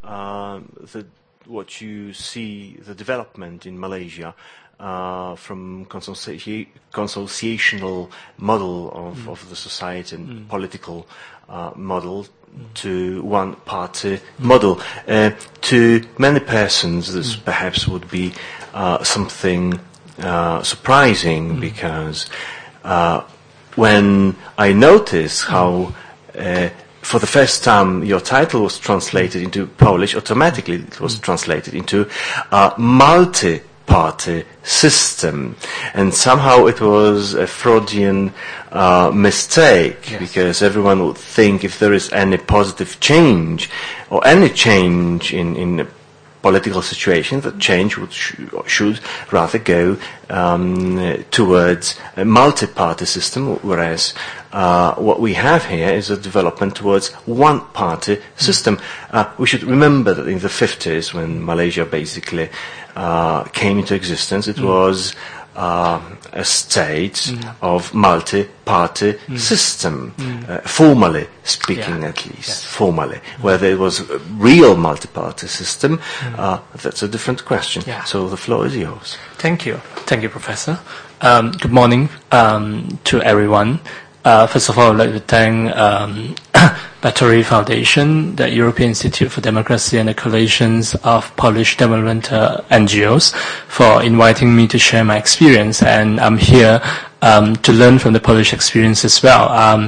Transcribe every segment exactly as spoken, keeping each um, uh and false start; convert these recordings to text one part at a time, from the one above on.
uh, the, what you see, the development in Malaysia uh, from consorti- consociational model of, mm. of the society and mm. political uh, model mm. to one-party mm. model. Uh, to many persons, this mm. perhaps would be uh, something uh, surprising mm. because uh, when I notice how uh, for the first time your title was translated into Polish, automatically it was mm. translated into a multi-party system. And somehow it was a Freudian uh, mistake, yes. because everyone would think if there is any positive change or any change in, in a political situation, that change would sh- should rather go um, towards a multi-party system, whereas uh, what we have here is a development towards one-party system. Uh, we should remember that in the fifties, when Malaysia basically uh, came into existence, it mm. was uh, a state mm. of multi-party mm. system, mm. Uh, formally speaking, yeah. at least, yes. formally. Mm. Whether it was a real multi-party system, mm. uh, that's a different question. Yeah. So the floor is yours. Thank you. Thank you, Professor. Um, good morning um, to everyone. Uh, first of all, I'd like to thank um, Battery Foundation, the European Institute for Democracy and the coalitions of Polish development uh, N G Os for inviting me to share my experience. And I'm here um, to learn from the Polish experience as well. Um,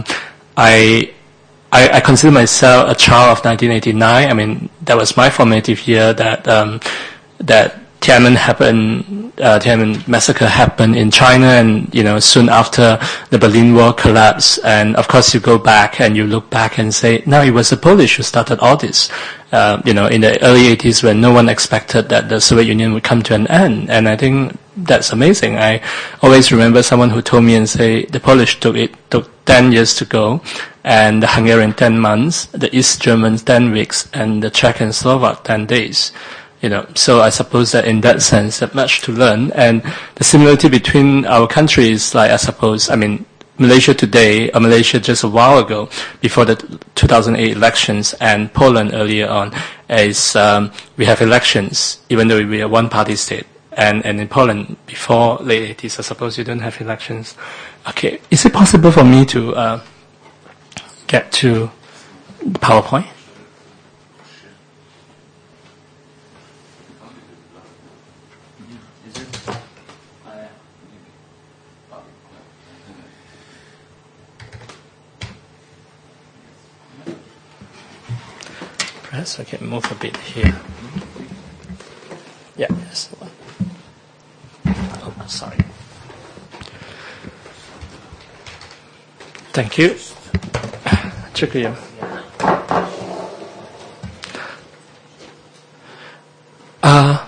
I, I I consider myself a child of nineteen eighty-nine. I mean, that was my formative year that um, that Tiananmen happened, uh, Tiananmen massacre happened in China, and, you know, soon after the Berlin Wall collapsed. And of course you go back and you look back and say, no, it was the Polish who started all this. Uh, you know, in the early eighties when no one expected that the Soviet Union would come to an end. And I think that's amazing. I always remember someone who told me and say, the Polish took it, took ten years to go, and the Hungarian ten months, the East Germans ten weeks, and the Czech and Slovak ten days. You know, so I suppose that in that sense, there's much to learn. And the similarity between our countries, like I suppose, I mean, Malaysia today, or Malaysia just a while ago, before the two thousand eight elections, and Poland earlier on, is um, we have elections, even though we are one-party state. And, and in Poland, before late eighties, I suppose you don't have elections. Okay, is it possible for me to uh, get to the PowerPoint? So I can move a bit here. Yeah, that's the one. Oh, sorry. Thank you. Shukriya. Uh,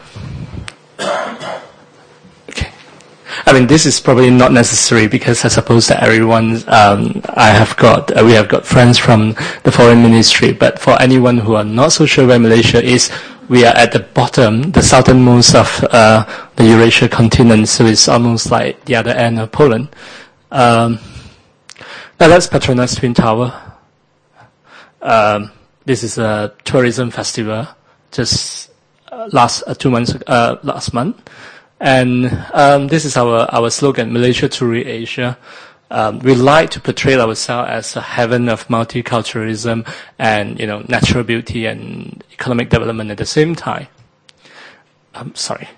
okay. I mean, this is probably not necessary because I suppose that everyone, um, I have got, uh, we have got friends from the foreign ministry, but for anyone who are not so sure where Malaysia is, we are at the bottom, the southernmost of uh, the Eurasia continent, so it's almost like the other end of Poland. Um, now that's Petronas Twin Tower. Um, this is a tourism festival just uh, last uh, two months, uh, last month. And um, this is our, our slogan, Malaysia to Asia. Um, we like to portray ourselves as a heaven of multiculturalism and, you know, natural beauty and economic development at the same time. I'm sorry.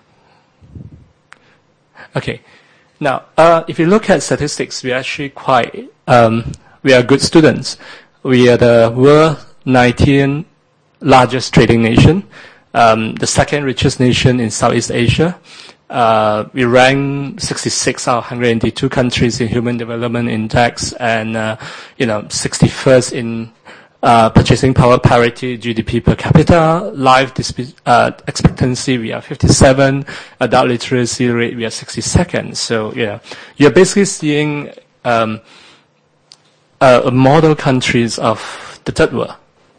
Okay. Now, uh, if you look at statistics, we're actually quite, um, we are good students. We are the world nineteenth largest trading nation, um, the second richest nation in Southeast Asia. Uh, we rank sixty-six out of one hundred eighty-two countries in Human Development Index, and uh, you know, sixty-first in uh, purchasing power parity, G D P per capita, life disp- uh, expectancy we are fifty-seven, adult literacy rate we are sixty-second. So yeah, you're basically seeing um, uh, model countries of the third world.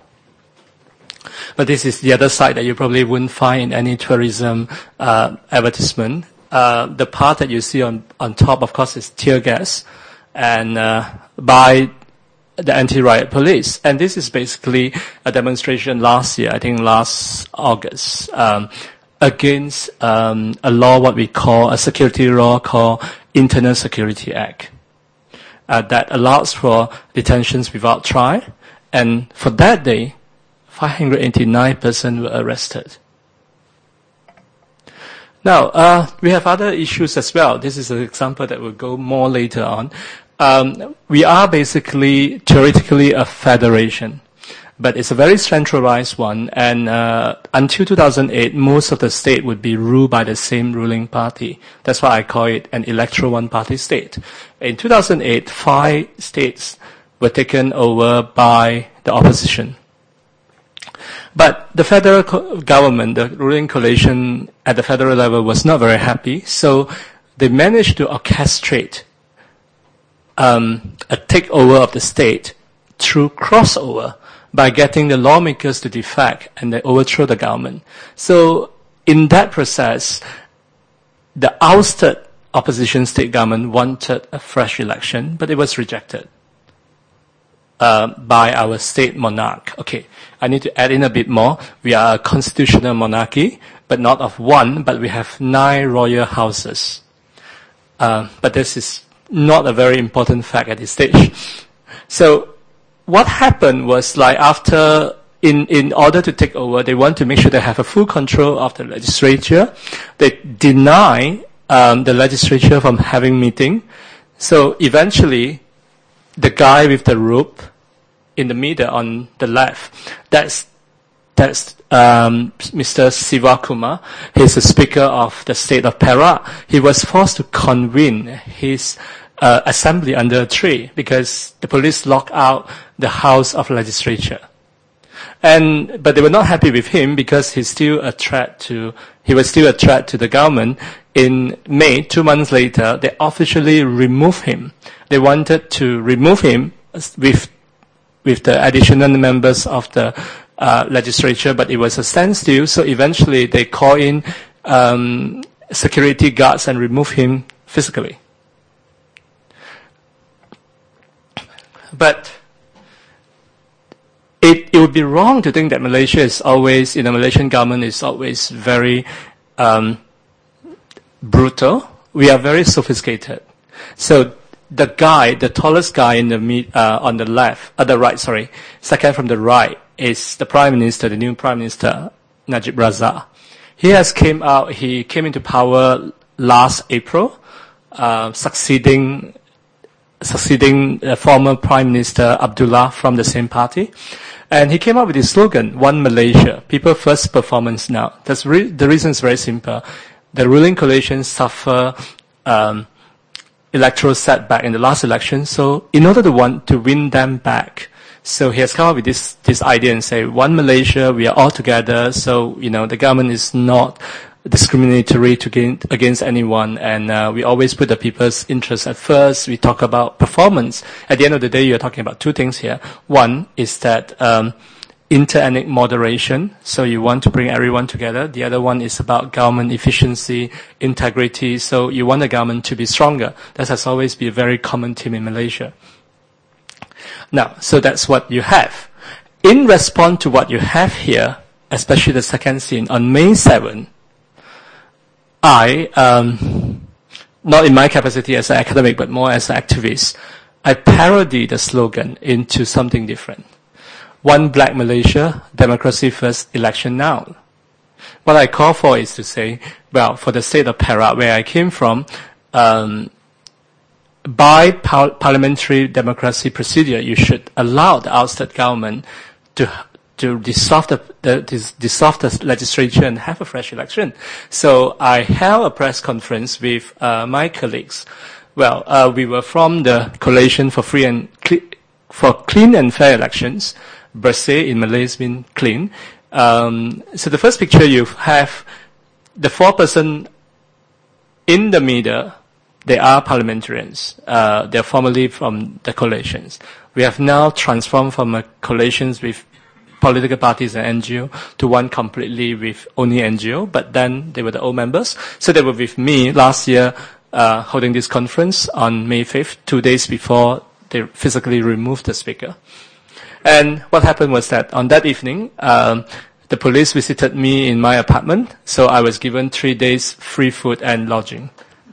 But this is the other side that you probably wouldn't find in any tourism uh, advertisement. Uh, the part that you see on, on top, of course, is tear gas. And uh, by the anti-riot police. And this is basically a demonstration last year, I think last August, um, against um, a law, what we call a security law called Internal Security Act, uh, that allows for detentions without trial. And for that day, five hundred eighty-nine persons were arrested. Now, uh, we have other issues as well. This is an example that will go more later on. Um, we are basically, theoretically, a federation, but it's a very centralized one, and uh, until two thousand eight, most of the state would be ruled by the same ruling party. That's why I call it an electoral one-party state. In two thousand eight, five states were taken over by the opposition. But the federal co- government, the ruling coalition at the federal level was not very happy, so they managed to orchestrate um, a takeover of the state through crossover by getting the lawmakers to defect and they overthrow the government. So in that process, the ousted opposition state government wanted a fresh election, but it was rejected uh, by our state monarch. Okay. I need to add in a bit more. We are a constitutional monarchy, but not of one, but we have nine royal houses. Uh, but this is not a very important fact at this stage. So what happened was, like, after, in, in order to take over, they want to make sure they have a full control of the legislature. They deny um, the legislature from having meeting. So eventually, the guy with the rope in the middle on the left, that's that's um, Mister Sivakumar. He's the Speaker of the state of Perak. He was forced to convene his uh, assembly under a tree because the police locked out the House of Legislature. And but they were not happy with him because he's still a threat to he was still a threat to the government. In May, two months later, they officially removed him. They wanted to remove him with with the additional members of the uh, legislature, but it was a standstill, so eventually they call in um, security guards and remove him physically. But it, it would be wrong to think that Malaysia is always, you know, Malaysian government is always very um, brutal. We are very sophisticated. So the guy, the tallest guy in the mid, uh, on the left, uh, the right, sorry, second from the right is the Prime Minister, the new Prime Minister, Najib Razak. He has came out, he came into power last April, uh, succeeding, succeeding the former Prime Minister Abdullah from the same party. And he came up with his slogan, One Malaysia, People First, Performance Now. That's re- the reason is very simple. The ruling coalition suffer, um, electoral setback in the last election. So in order to want to win them back, so he has come up with this, this idea and say, one Malaysia, we are all together. So, you know, the government is not discriminatory to gain, against anyone. And uh, we always put the people's interests at first. We talk about performance. At the end of the day, you're talking about two things here. One is that um, inter-ethnic moderation, so you want to bring everyone together. The other one is about government efficiency, integrity, so you want the government to be stronger. That has always been a very common theme in Malaysia. Now, so that's what you have. In response to what you have here, especially the second scene, on May seventh, I, um, not in my capacity as an academic, but more as an activist, I parodied the slogan into something different. One Black Malaysia, democracy first, election now. What I call for is to say, well, for the state of Perak, where I came from, um, by par- parliamentary democracy procedure, you should allow the ousted government to to dissolve the, the dis- dissolve the legislature and have a fresh election. So I held a press conference with uh, my colleagues. Well, uh, we were from the Coalition for Free and Cle- for Clean and Fair Elections. Bersih in Malay means clean. Um, so the first picture you have the four person in the middle. They are parliamentarians. Uh, they're formerly from the coalitions. We have now transformed from a coalitions with political parties and N G O to one completely with only N G O, but then they were the old members. So they were with me last year uh, holding this conference on May fifth, two days before They physically removed the speaker. And what happened was that on that evening, um, the police visited me in my apartment, so I was given three days free food and lodging.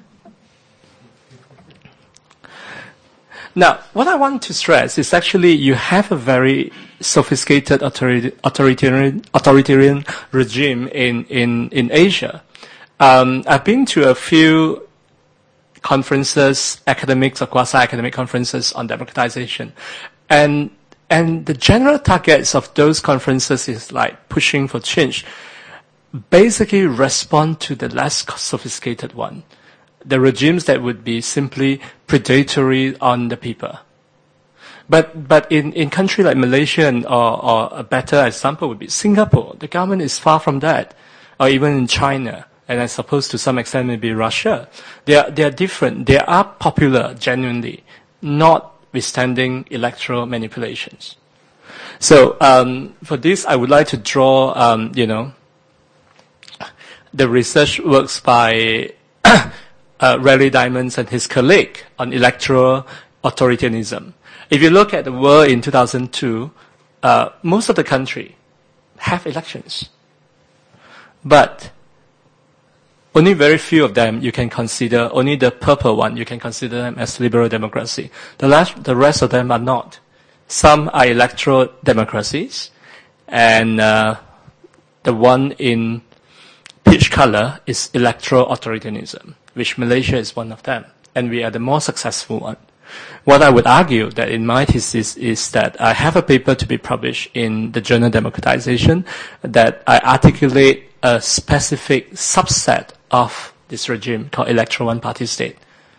Now, what I want to stress is actually you have a very sophisticated authoritarian, authoritarian regime in, in, in Asia. Um, I've been to a few conferences, academic or quasi-academic conferences on democratization. And, and the general targets of those conferences is like pushing for change. Basically respond to the less sophisticated one. The regimes that would be simply predatory on the people. But, but in, in country like Malaysia and, or, or a better example would be Singapore. The government is far from that. Or even in China. And I suppose to some extent maybe Russia. They are, they are different. They are popular, genuinely, notwithstanding electoral manipulations. So, um, for this, I would like to draw, um, you know, the research works by uh, Raleigh Diamonds and his colleague on electoral authoritarianism. If you look at the world in two thousand two, uh, most of the country have elections. But only very few of them you can consider, only the purple one, you can consider them as liberal democracy. The, last, the rest of them are not. Some are electoral democracies, and uh, the one in peach color is electoral authoritarianism, which Malaysia is one of them, and we are the more successful one. What I would argue that in my thesis is that I have a paper to be published in the journal Democratization that I articulate a specific subset of this regime called electoral one-party state.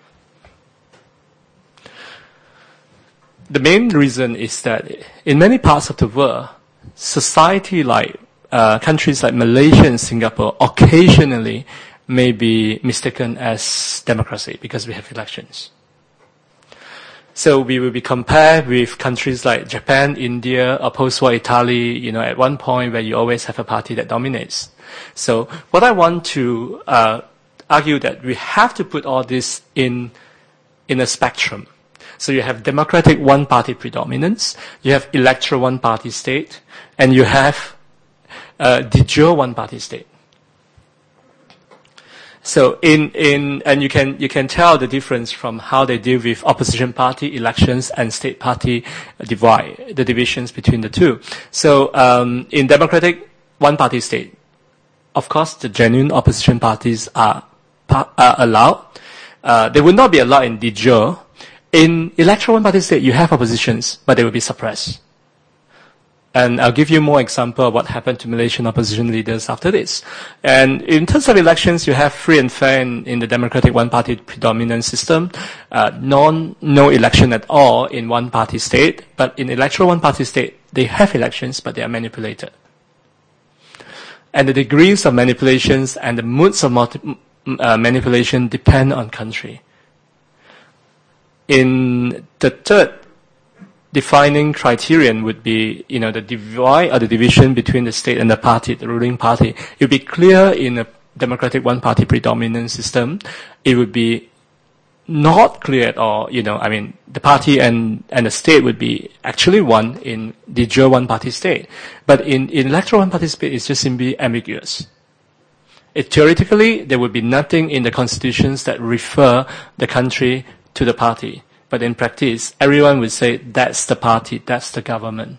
The main reason is that in many parts of the world, society like uh, countries like Malaysia and Singapore occasionally may be mistaken as democracy because we have elections. So we will be compared with countries like Japan, India, or post-war Italy, you know, at one point where you always have a party that dominates. So what I want to uh, argue that we have to put all this in in a spectrum. So you have democratic one-party predominance, you have electoral one-party state, and you have uh, de jure one-party state. So in, in, and you can, you can tell the difference from how they deal with opposition party elections and state party divide, the divisions between the two. So, um, in democratic one-party state, of course, the genuine opposition parties are, are allowed. Uh, they would not be allowed in de jure. In electoral one-party state, you have oppositions, but they will be suppressed. And I'll give you more example of what happened to Malaysian opposition leaders after this. And in terms of elections, you have free and fair in, in the democratic one-party predominant system, uh, non, no election at all in one-party state. But in electoral one-party state, they have elections, but they are manipulated. And the degrees of manipulations and the moods of multi, uh, manipulation depend on country. In the third defining criterion would be, you know, the divide or the division between the state and the party, the ruling party. It would be clear in a democratic one-party predominant system. It would be not clear at all, you know, I mean, the party and, and the state would be actually one in de jure one-party state. But in, in electoral one-party state, it's just simply ambiguous. It, theoretically, there would be nothing in the constitutions that refer the country to the party. But in practice, everyone would say, that's the party, that's the government.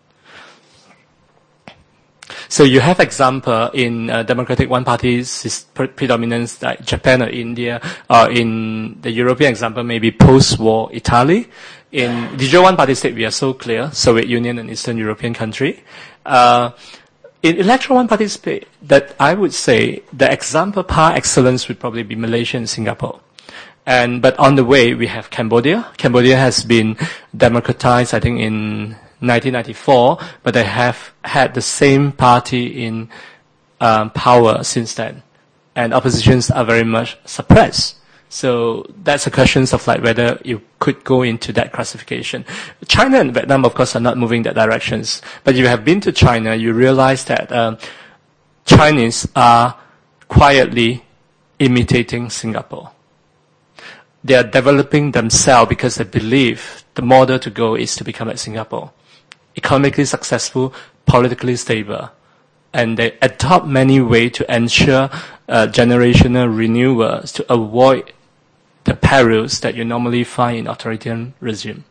So you have example in uh, democratic one-party predominance like Japan or India, or in the European example, maybe post-war Italy. In de jure one-party state, we are so clear, Soviet Union and Eastern European country. Uh, in electoral one-party state, that I would say the example par excellence would probably be Malaysia and Singapore. And, but on the way, we have Cambodia. Cambodia has been democratized, I think, in nineteen ninety-four, but they have had the same party in um, power since then. And oppositions are very much suppressed. So that's a question of like whether you could go into that classification. China and Vietnam, of course, are not moving that directions. But if you have been to China, you realize that um, Chinese are quietly imitating Singapore. they are developing themselves because they believe the model to go is to become like Singapore. Economically successful, politically stable. And they adopt many ways to ensure uh, generational renewals to avoid the perils that you normally find in authoritarian regime.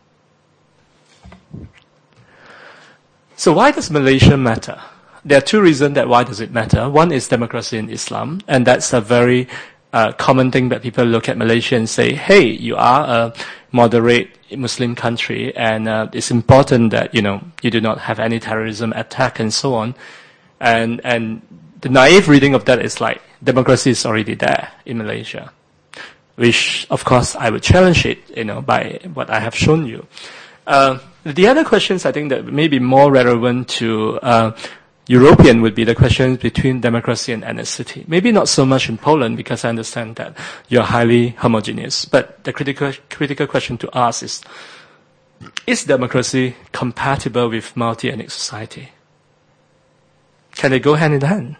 So why does Malaysia matter? There are two reasons that why does it matter. One is democracy in Islam, and that's a very uh, common thing that people look at Malaysia and say, hey, you are a moderate Muslim country, and uh, it's important that, you know, you do not have any terrorism attack and so on. And, and the naive reading of that is like, democracy is already there in Malaysia, which, of course, I would challenge it, you know, by what I have shown you. Uh, the other questions I think that may be more relevant to uh, European would be the questions between democracy and ethnicity. Maybe not so much in Poland, because I understand that you're highly homogeneous. But the critical, critical question to ask is, is democracy compatible with multi-ethnic society? Can they go hand in hand?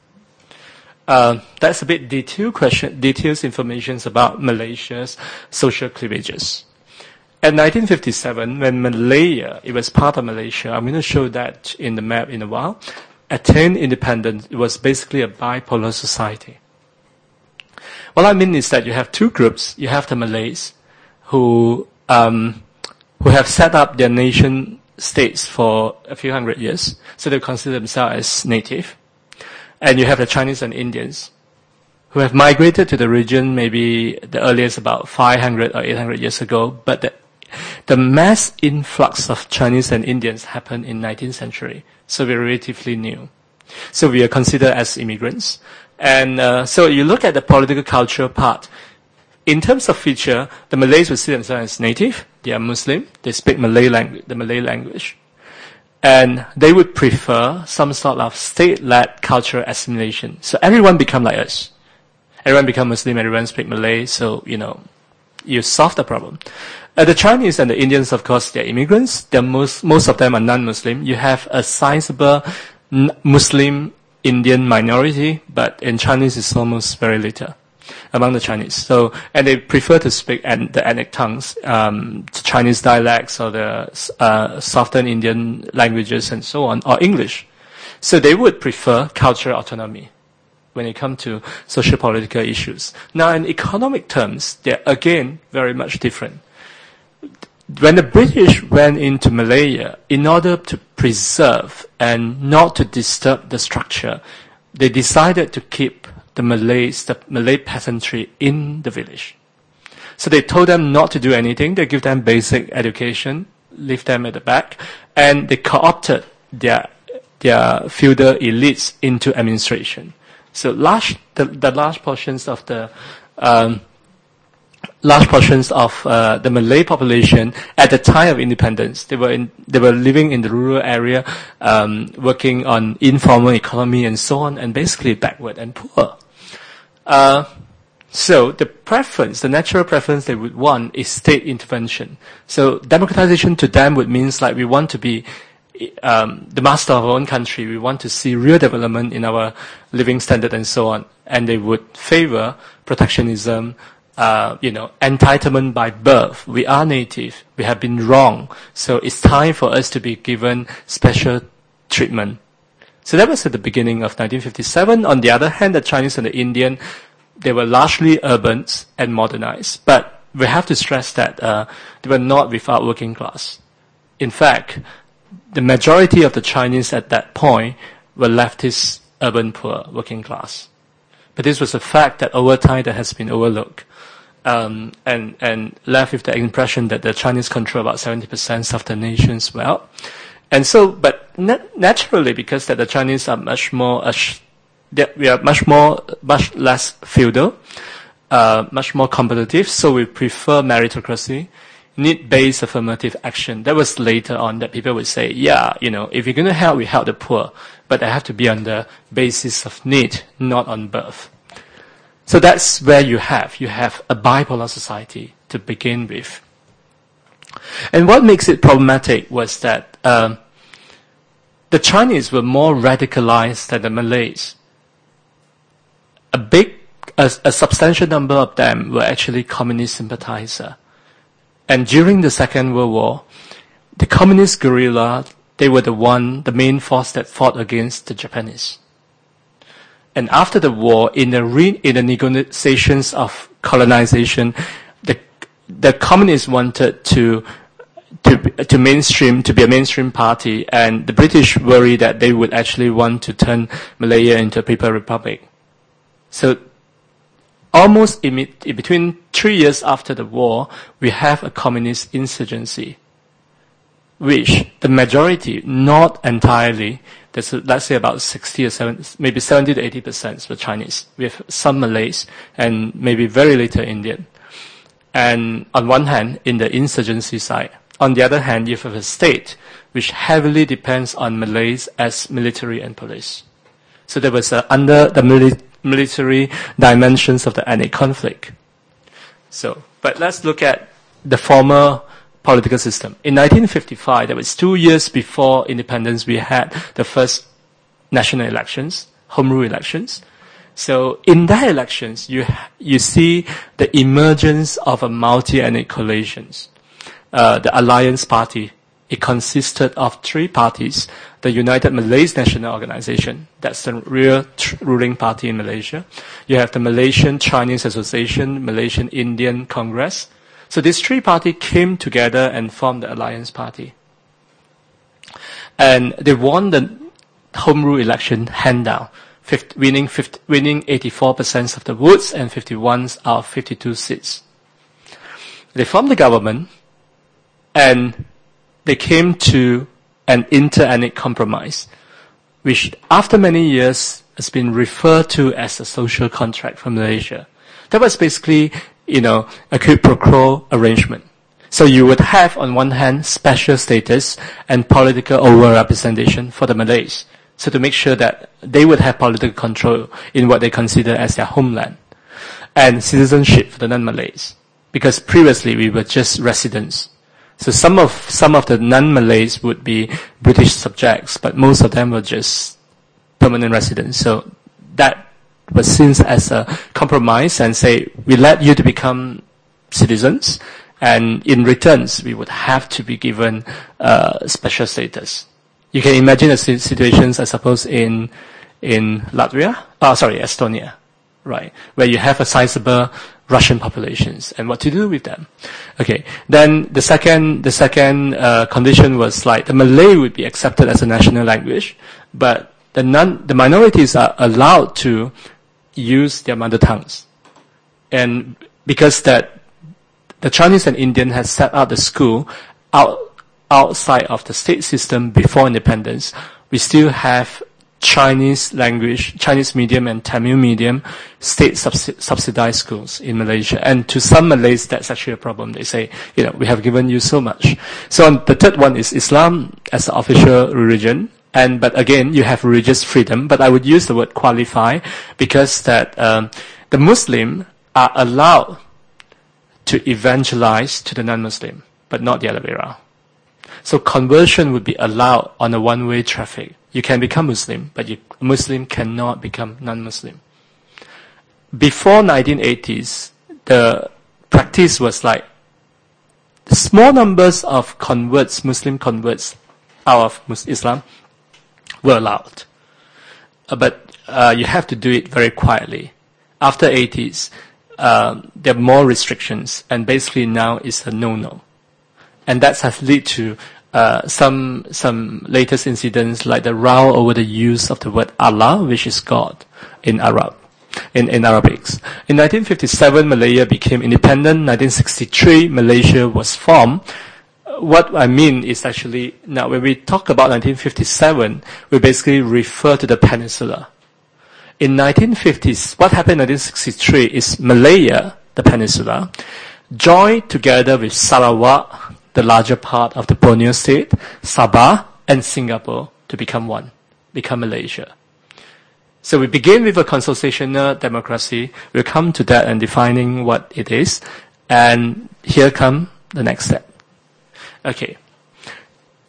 Uh, that's a bit detailed question, detailed information about Malaysia's social cleavages. In nineteen fifty-seven, when Malaya, it was part of Malaysia, I'm going to show that in the map in a while, attained independence, it was basically a bipolar society. What I mean is that you have two groups. You have the Malays, who um, who have set up their nation states for a few hundred years, so they consider themselves as native. And you have the Chinese and Indians, who have migrated to the region maybe the earliest about five hundred or eight hundred years ago, but the, the mass influx of Chinese and Indians happened in nineteenth century, so we're relatively new. So we are considered as immigrants. And uh, so you look at the political culture part. In terms of feature, the Malays would see themselves as native. They are Muslim. They speak Malay language, the Malay language. And they would prefer some sort of state-led cultural assimilation. So everyone become like us. Everyone become Muslim, everyone speak Malay, so, you know, you solve the problem. Uh, the Chinese and the Indians, of course, they're immigrants. They're most, most of them are non-Muslim. You have a sizable Muslim Indian minority, but in Chinese it's almost very little among the Chinese. So, and they prefer to speak and the ethnic tongues, um, Chinese dialects or the uh, Southern Indian languages and so on, or English. So they would prefer cultural autonomy when it comes to social political issues. Now, in economic terms, they're again very much different. When the British went into Malaya, in order to preserve and not to disturb the structure, they decided to keep the Malays, the Malay peasantry in the village. So they told them not to do anything. They give them basic education, leave them at the back, and they co-opted their their feudal elites into administration. So large, the, the large portions of the um, large portions of uh, the Malay population at the time of independence, they were in, they were living in the rural area, um, working on informal economy and so on, and basically backward and poor. Uh, so the preference, the natural preference they would want is state intervention. So democratization to them would means like we want to be um, the master of our own country. We want to see real development in our living standard and so on. And they would favor protectionism, uh, you know, entitlement by birth. We are native. We have been wrong. So it's time for us to be given special treatment. So that was at the beginning of nineteen fifty-seven. On the other hand, the Chinese and the Indian, they were largely urban and modernized. But we have to stress that uh, they were not without working class. In fact, the majority of the Chinese at that point were leftist, urban poor, working class. But this was a fact that over time that has been overlooked. Um, and, and left with the impression that the Chinese control about seventy percent of the nation's wealth. And so, but nat- naturally, because that the Chinese are much more, uh, sh- we are much more, much less feudal, uh, much more competitive, so we prefer meritocracy, need-based affirmative action. That was later on that people would say, yeah, you know, if you're going to help, we help the poor, but they have to be on the basis of need, not on birth. So that's where you have, you have a bipolar society to begin with. And what makes it problematic was that um, the Chinese were more radicalized than the Malays. A big, a, a substantial number of them were actually communist sympathizers. And during the Second World War, the communist guerrilla, they were the one, the main force that fought against the Japanese. And after the war, in the re, in the negotiations of colonization, the the communists wanted to to to mainstream to be a mainstream party, and the British worried that they would actually want to turn Malaya into a People's Republic. So, almost in, in between three years after the war, we have a communist insurgency, which the majority, not entirely, there's, let's say about sixty or seventy, maybe seventy to eighty percent were Chinese, with some Malays and maybe very little Indian. And on one hand, in the insurgency side. On the other hand, you have a state which heavily depends on Malays as military and police. So there was uh, under the mili- military dimensions of the ethnic conflict. So, but let's look at the former political system. In nineteen fifty-five, that was two years before independence, we had the first national elections, home rule elections. So in that elections, you you see the emergence of a multi-ethnic coalitions. Uh, the Alliance Party, it consisted of three parties. The United Malays National Organization, that's the real tr- ruling party in Malaysia. You have the Malaysian Chinese Association, Malaysian Indian Congress. So these three parties came together and formed the Alliance Party. And they won the home rule election hand down, fifty, winning, fifty, winning eighty-four percent of the votes and fifty-one out of fifty-two seats. They formed the government, and they came to an inter-ethnic compromise, which after many years has been referred to as a social contract for Malaysia. That was basically, you know, a quid pro quo arrangement. So you would have, on one hand, special status and political overrepresentation for the Malays. So to make sure that they would have political control in what they consider as their homeland. And citizenship for the non-Malays. Because previously we were just residents. So some of, some of the non-Malays would be British subjects, but most of them were just permanent residents. So that was seen as a compromise and say, we let you to become citizens, and in returns, we would have to be given uh, special status. You can imagine the situations, I suppose, in in Latvia, oh, sorry, Estonia, right, where you have a sizable Russian populations, and what to do with them. Okay, then the second the second uh, condition was like the Malay would be accepted as a national language, but the non the minorities are allowed to use their mother tongues, and because that the Chinese and Indian had set up the school out outside of the state system before independence, we still have Chinese language, Chinese medium and Tamil medium state subsi- subsidized schools in Malaysia. And to some Malays, that's actually a problem. They say, you know, we have given you so much. So on, the third one is Islam as the official religion. And, but again, you have religious freedom, but I would use the word qualify because that, um, the Muslim are allowed to evangelize to the non-Muslim, but not the other way around. So conversion would be allowed on a one-way traffic. You can become Muslim, but you, a Muslim cannot become non-Muslim. Before nineteen eighties, the practice was like small numbers of converts, Muslim converts out of Islam were allowed. Uh, but uh, you have to do it very quietly. After eighties, um, there are more restrictions, and basically now it's a no-no. And that has led to uh, some some latest incidents like the row over the use of the word Allah, which is God in Arab, in, in Arabics. In nineteen fifty-seven, Malaya became independent. nineteen sixty-three, Malaysia was formed. What I mean is actually, now when we talk about nineteen fifty-seven, we basically refer to the peninsula. In nineteen fifties, what happened in nineteen sixty-three is Malaya, the peninsula, joined together with Sarawak, the larger part of the Borneo state, Sabah, and Singapore to become one, become Malaysia. So we begin with a consultational democracy. We'll come to that and defining what it is. And here come the next step. Okay.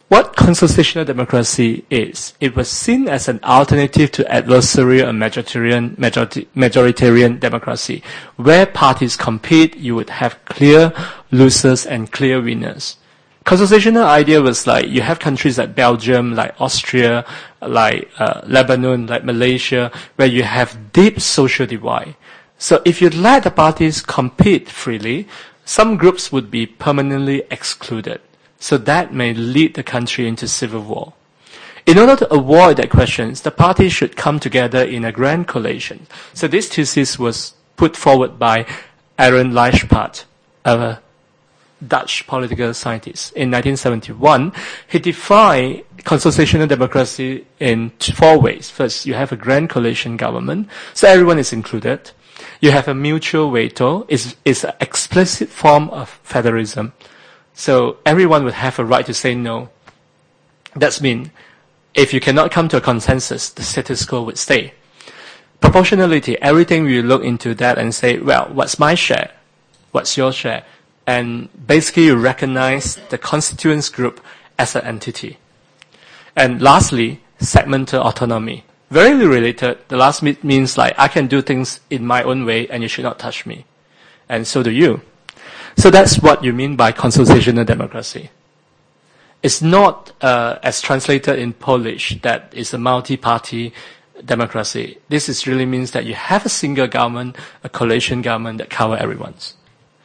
what constitutional democracy is. It was seen as an alternative to adversarial and majoritarian, majority, majoritarian democracy. Where parties compete, you would have clear losers and clear winners. Constitutional idea was like, you have countries like Belgium, like Austria, like uh, Lebanon, like Malaysia, where you have deep social divide. So if you let the parties compete freely, some groups would be permanently excluded. So that may lead the country into civil war. In order to avoid that question, the parties should come together in a grand coalition. So this thesis was put forward by Aaron Lijspaert, a Dutch political scientist. In nineteen seventy-one, he defined constitutional democracy in four ways. First, you have a grand coalition government, so everyone is included. You have a mutual veto, it's, it's an explicit form of federalism. So everyone would have a right to say no. That means if you cannot come to a consensus, the status quo would stay. Proportionality, everything we look into that and say, well, what's my share? What's your share? And basically you recognize the constituents group as an entity. And lastly, segmental autonomy. Very related, the last bit means like I can do things in my own way and you should not touch me. And so do you. So that's what you mean by constitutional democracy. It's not uh, as translated in Polish that it's a multi-party democracy. This is really means that you have a single government, a coalition government that covers everyone's.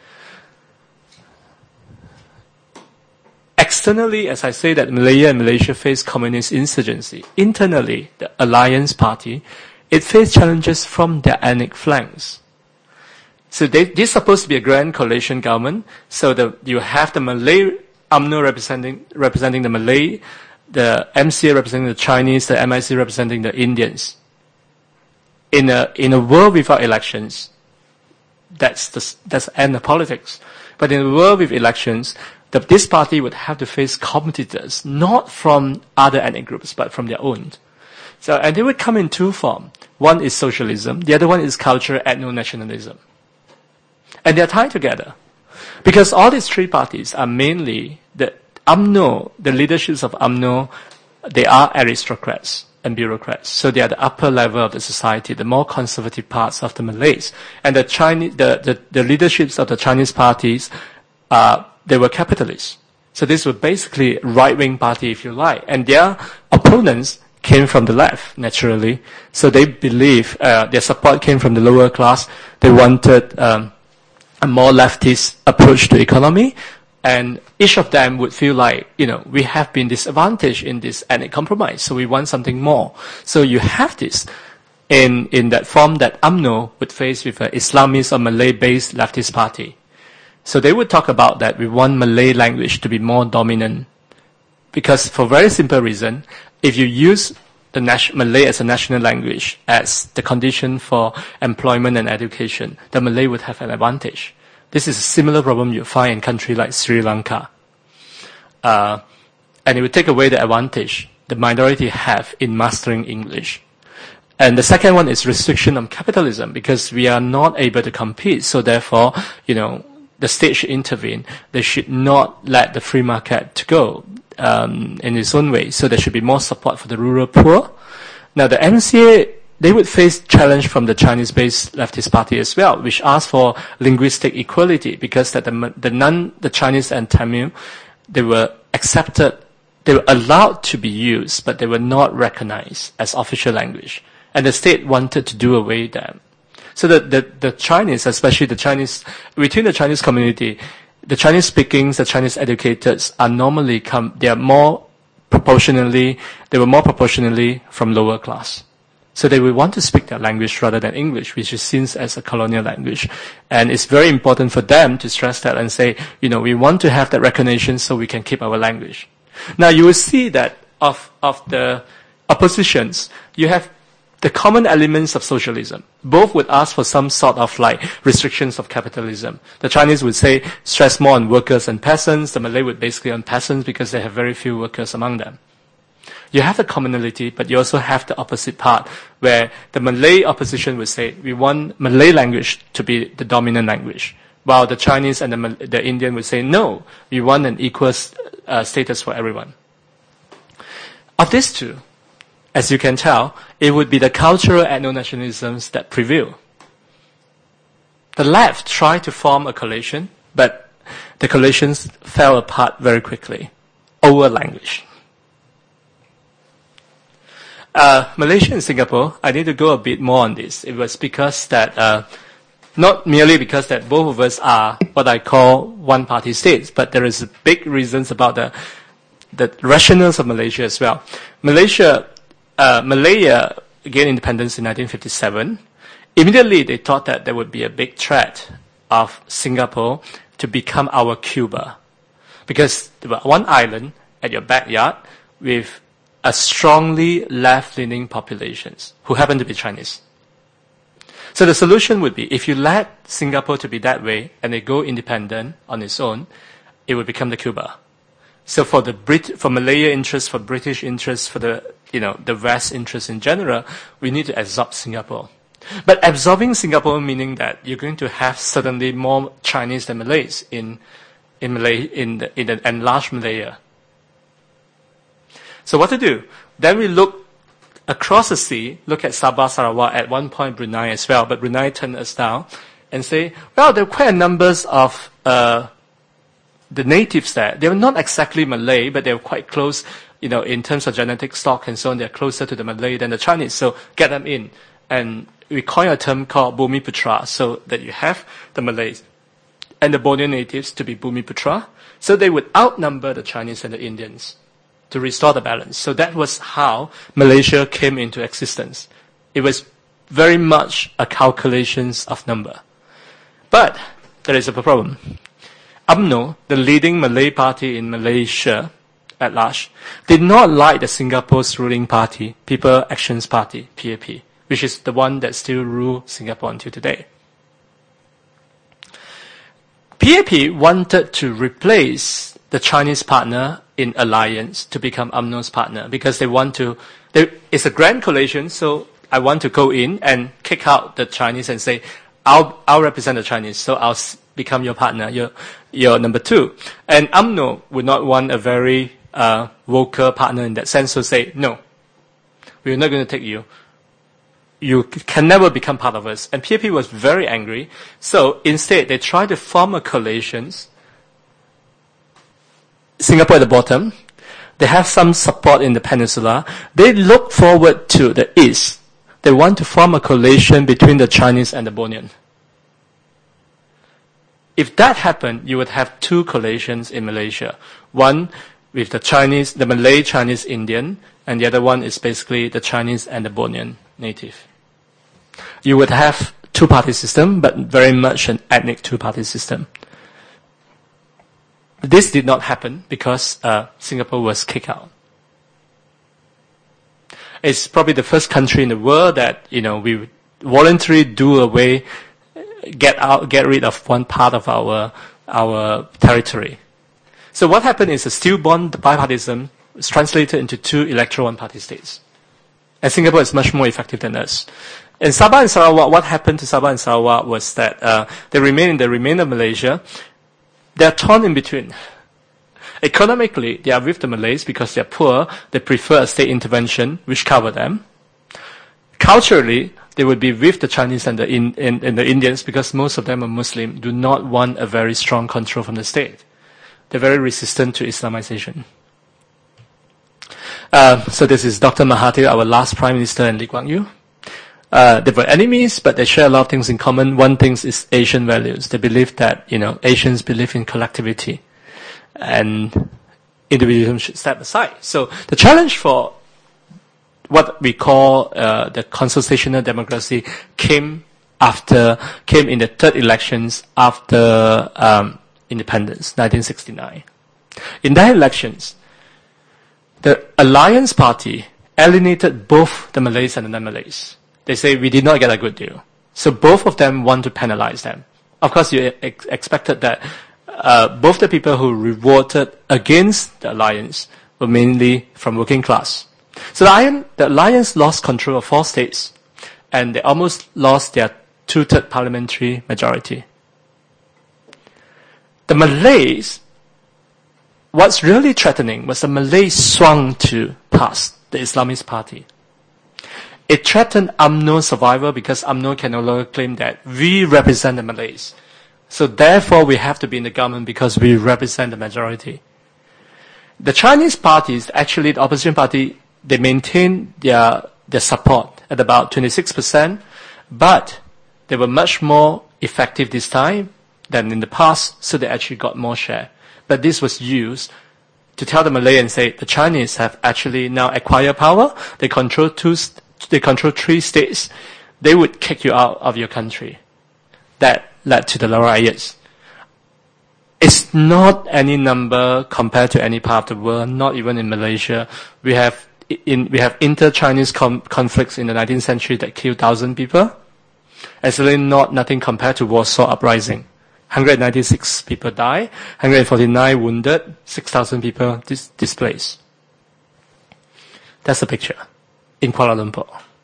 Externally, as I say that Malaya and Malaysia face communist insurgency. Internally, the Alliance Party, it faced challenges from their ethnic flanks. So they, this is supposed to be a grand coalition government. So the, you have the Malay U M N O representing, representing the Malay, the M C A representing the Chinese, the M I C representing the Indians. In a, in a world without elections, that's the, that's the end of politics. But in a world with elections, the, this party would have to face competitors, not from other ethnic groups, but from their own. So, and they would come in two forms. One is socialism, the other one is cultural ethno-nationalism. And they're tied together. Because all these three parties are mainly, the U M N O, the leaderships of U M N O, they are aristocrats and bureaucrats. So they are the upper level of the society, the more conservative parts of the Malays. And the Chinese, the, the, the leaderships of the Chinese parties, uh, they were capitalists. So this was basically right-wing party, if you like. And their opponents came from the left, naturally. So they believe, uh, their support came from the lower class. They wanted, um, a more leftist approach to economy, and each of them would feel like, you know, we have been disadvantaged in this ethnic compromise, so we want something more. So you have this in, in that form that U M N O would face with an Islamist or Malay-based leftist party. So they would talk about that we want Malay language to be more dominant, because for a very simple reason, if you use the Malay as a national language as the condition for employment and education, the Malay would have an advantage. This is a similar problem you find in countries like Sri Lanka. Uh, and it would take away the advantage the minority have in mastering English. And the second one is restriction on capitalism, because we are not able to compete. So therefore, you know, the state should intervene. They should not let the free market to go. Um, in its own way, so there should be more support for the rural poor. Now, the M C A, they would face challenge from the Chinese-based leftist party as well, which asked for linguistic equality, because that the, the non, the Chinese and Tamil, they were accepted, they were allowed to be used, but they were not recognized as official language, and the state wanted to do away with them. So the the, the Chinese, especially the Chinese, between the Chinese community, the Chinese speakings, the Chinese educators are normally come, they are more proportionally, they were more proportionally from lower class. So they will want to speak their language rather than English, which is seen as a colonial language. And it's very important for them to stress that and say, you know, we want to have that recognition so we can keep our language. Now you will see that of, of the oppositions, you have the common elements of socialism. Both would ask for some sort of like restrictions of capitalism. The Chinese would say stress more on workers and peasants. The Malay would basically on peasants because they have very few workers among them. You have the commonality, but you also have the opposite part where the Malay opposition would say we want Malay language to be the dominant language, while the Chinese and the, the Indian would say no, we want an equal uh, status for everyone. Of these two, as you can tell, it would be the cultural ethno-nationalisms that prevail. The left tried to form a coalition, but the coalitions fell apart very quickly over language. Uh, Malaysia and Singapore, I need to go a bit more on this. It was because that, uh, not merely because that both of us are what I call one-party states, but there is big reasons about the, the rationales of Malaysia as well. Malaysia, uh, Malaya gained independence in nineteen fifty-seven. Immediately, they thought that there would be a big threat of Singapore to become our Cuba. Because there was one island at your backyard with a strongly left-leaning populations who happen to be Chinese. So the solution would be, if you let Singapore to be that way and they go independent on its own, it would become the Cuba. So for the Brit, for Malaya interests, for British interests, for the, you know, the West interests in general, we need to absorb Singapore. But absorbing Singapore meaning that you're going to have suddenly more Chinese than Malays in, in Malay, in the, in the enlarged Malaya. So what to do? Then we look across the sea, look at Sabah, Sarawak, at one point Brunei as well, but Brunei turned us down and say, well, there are quite a numbers of uh, the natives there. They were not exactly Malay, but they were quite close, you know, in terms of genetic stock and so on. They're closer to the Malay than the Chinese, so get them in. And we coin a term called Bumiputra, so that you have the Malays and the Borneo natives to be Bumiputra, so they would outnumber the Chinese and the Indians to restore the balance. So that was how Malaysia came into existence. It was very much a calculations of number. But there is a problem. U M N O, the leading Malay party in Malaysia at large, did not like the Singapore's ruling party, People Actions Party, P A P, which is the one that still rules Singapore until today. P A P wanted to replace the Chinese partner in alliance to become U M N O's partner because they want to, they, it's a grand coalition, so I want to go in and kick out the Chinese and say, I'll, I'll represent the Chinese, so I'll become your partner, your, your number two. And U M N O would not want a very uh, vocal partner in that sense, so say, no, we're not going to take you. You can never become part of us. And P A P was very angry, so instead they tried to form a coalition. Singapore at the bottom, they have some support in the peninsula. They look forward to the east. They want to form a coalition between the Chinese and the Bornean. If that happened, you would have two coalitions in Malaysia. One with the Chinese, the Malay, Chinese, Indian, and the other one is basically the Chinese and the Bornean native. You would have two-party system, but very much an ethnic two-party system. This did not happen because uh, Singapore was kicked out. It's probably the first country in the world that, you know, we voluntarily do away, get out, get rid of one part of our our territory. So what happened is a stillborn bipartisan was translated into two electoral one-party states. And Singapore is much more effective than us. In Sabah and Sarawak, what happened to Sabah and Sarawak was that uh, they remain in the remainder of Malaysia. They're torn in between. Economically, they are with the Malays because they're poor. They prefer a state intervention, which cover them. Culturally, they would be with the Chinese and the, in, in, and the Indians because most of them are Muslim, do not want a very strong control from the state. They're very resistant to Islamization. Uh, so this is Doctor Mahathir, our last Prime Minister, and Lee Kuan Yew. Uh, they were enemies, but they share a lot of things in common. One thing is Asian values. They believe that, you know, Asians believe in collectivity and individualism should step aside. So the challenge for what we call uh, the consultational democracy came after, came in the third elections after um, independence, nineteen sixty-nine. In that elections, the Alliance Party alienated both the Malays and the non-Malays. They say, we did not get a good deal. So both of them want to penalize them. Of course, you ex- expected that uh, both the people who voted against the alliance were mainly from working class. So the, the alliance lost control of four states, and they almost lost their two-third parliamentary majority. The Malays, what's really threatening was the Malays swung to past, the Islamist Party. It threatened U M N O's survival because U M N O can no longer claim that we represent the Malays. So therefore we have to be in the government because we represent the majority. The Chinese parties, actually the opposition party, they maintained their, their support at about twenty-six percent, but they were much more effective this time than in the past, so they actually got more share. But this was used to tell the Malay and say the Chinese have actually now acquired power, they control two, they control three states, they would kick you out of your country. That led to the riots. It's not any number compared to any part of the world, not even in Malaysia. We have in, we have inter-Chinese com- conflicts in the nineteenth century that killed one thousand people. It's really not nothing compared to Warsaw Uprising. one hundred ninety-six people died, one hundred forty-nine wounded, six thousand people dis- displaced. That's the picture in Kuala Lumpur.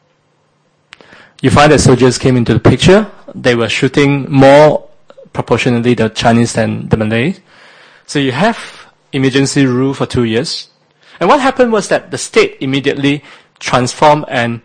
You find that soldiers came into the picture. They were shooting more proportionally the Chinese than the Malays. So you have emergency rule for two years. And what happened was that the state immediately transformed and,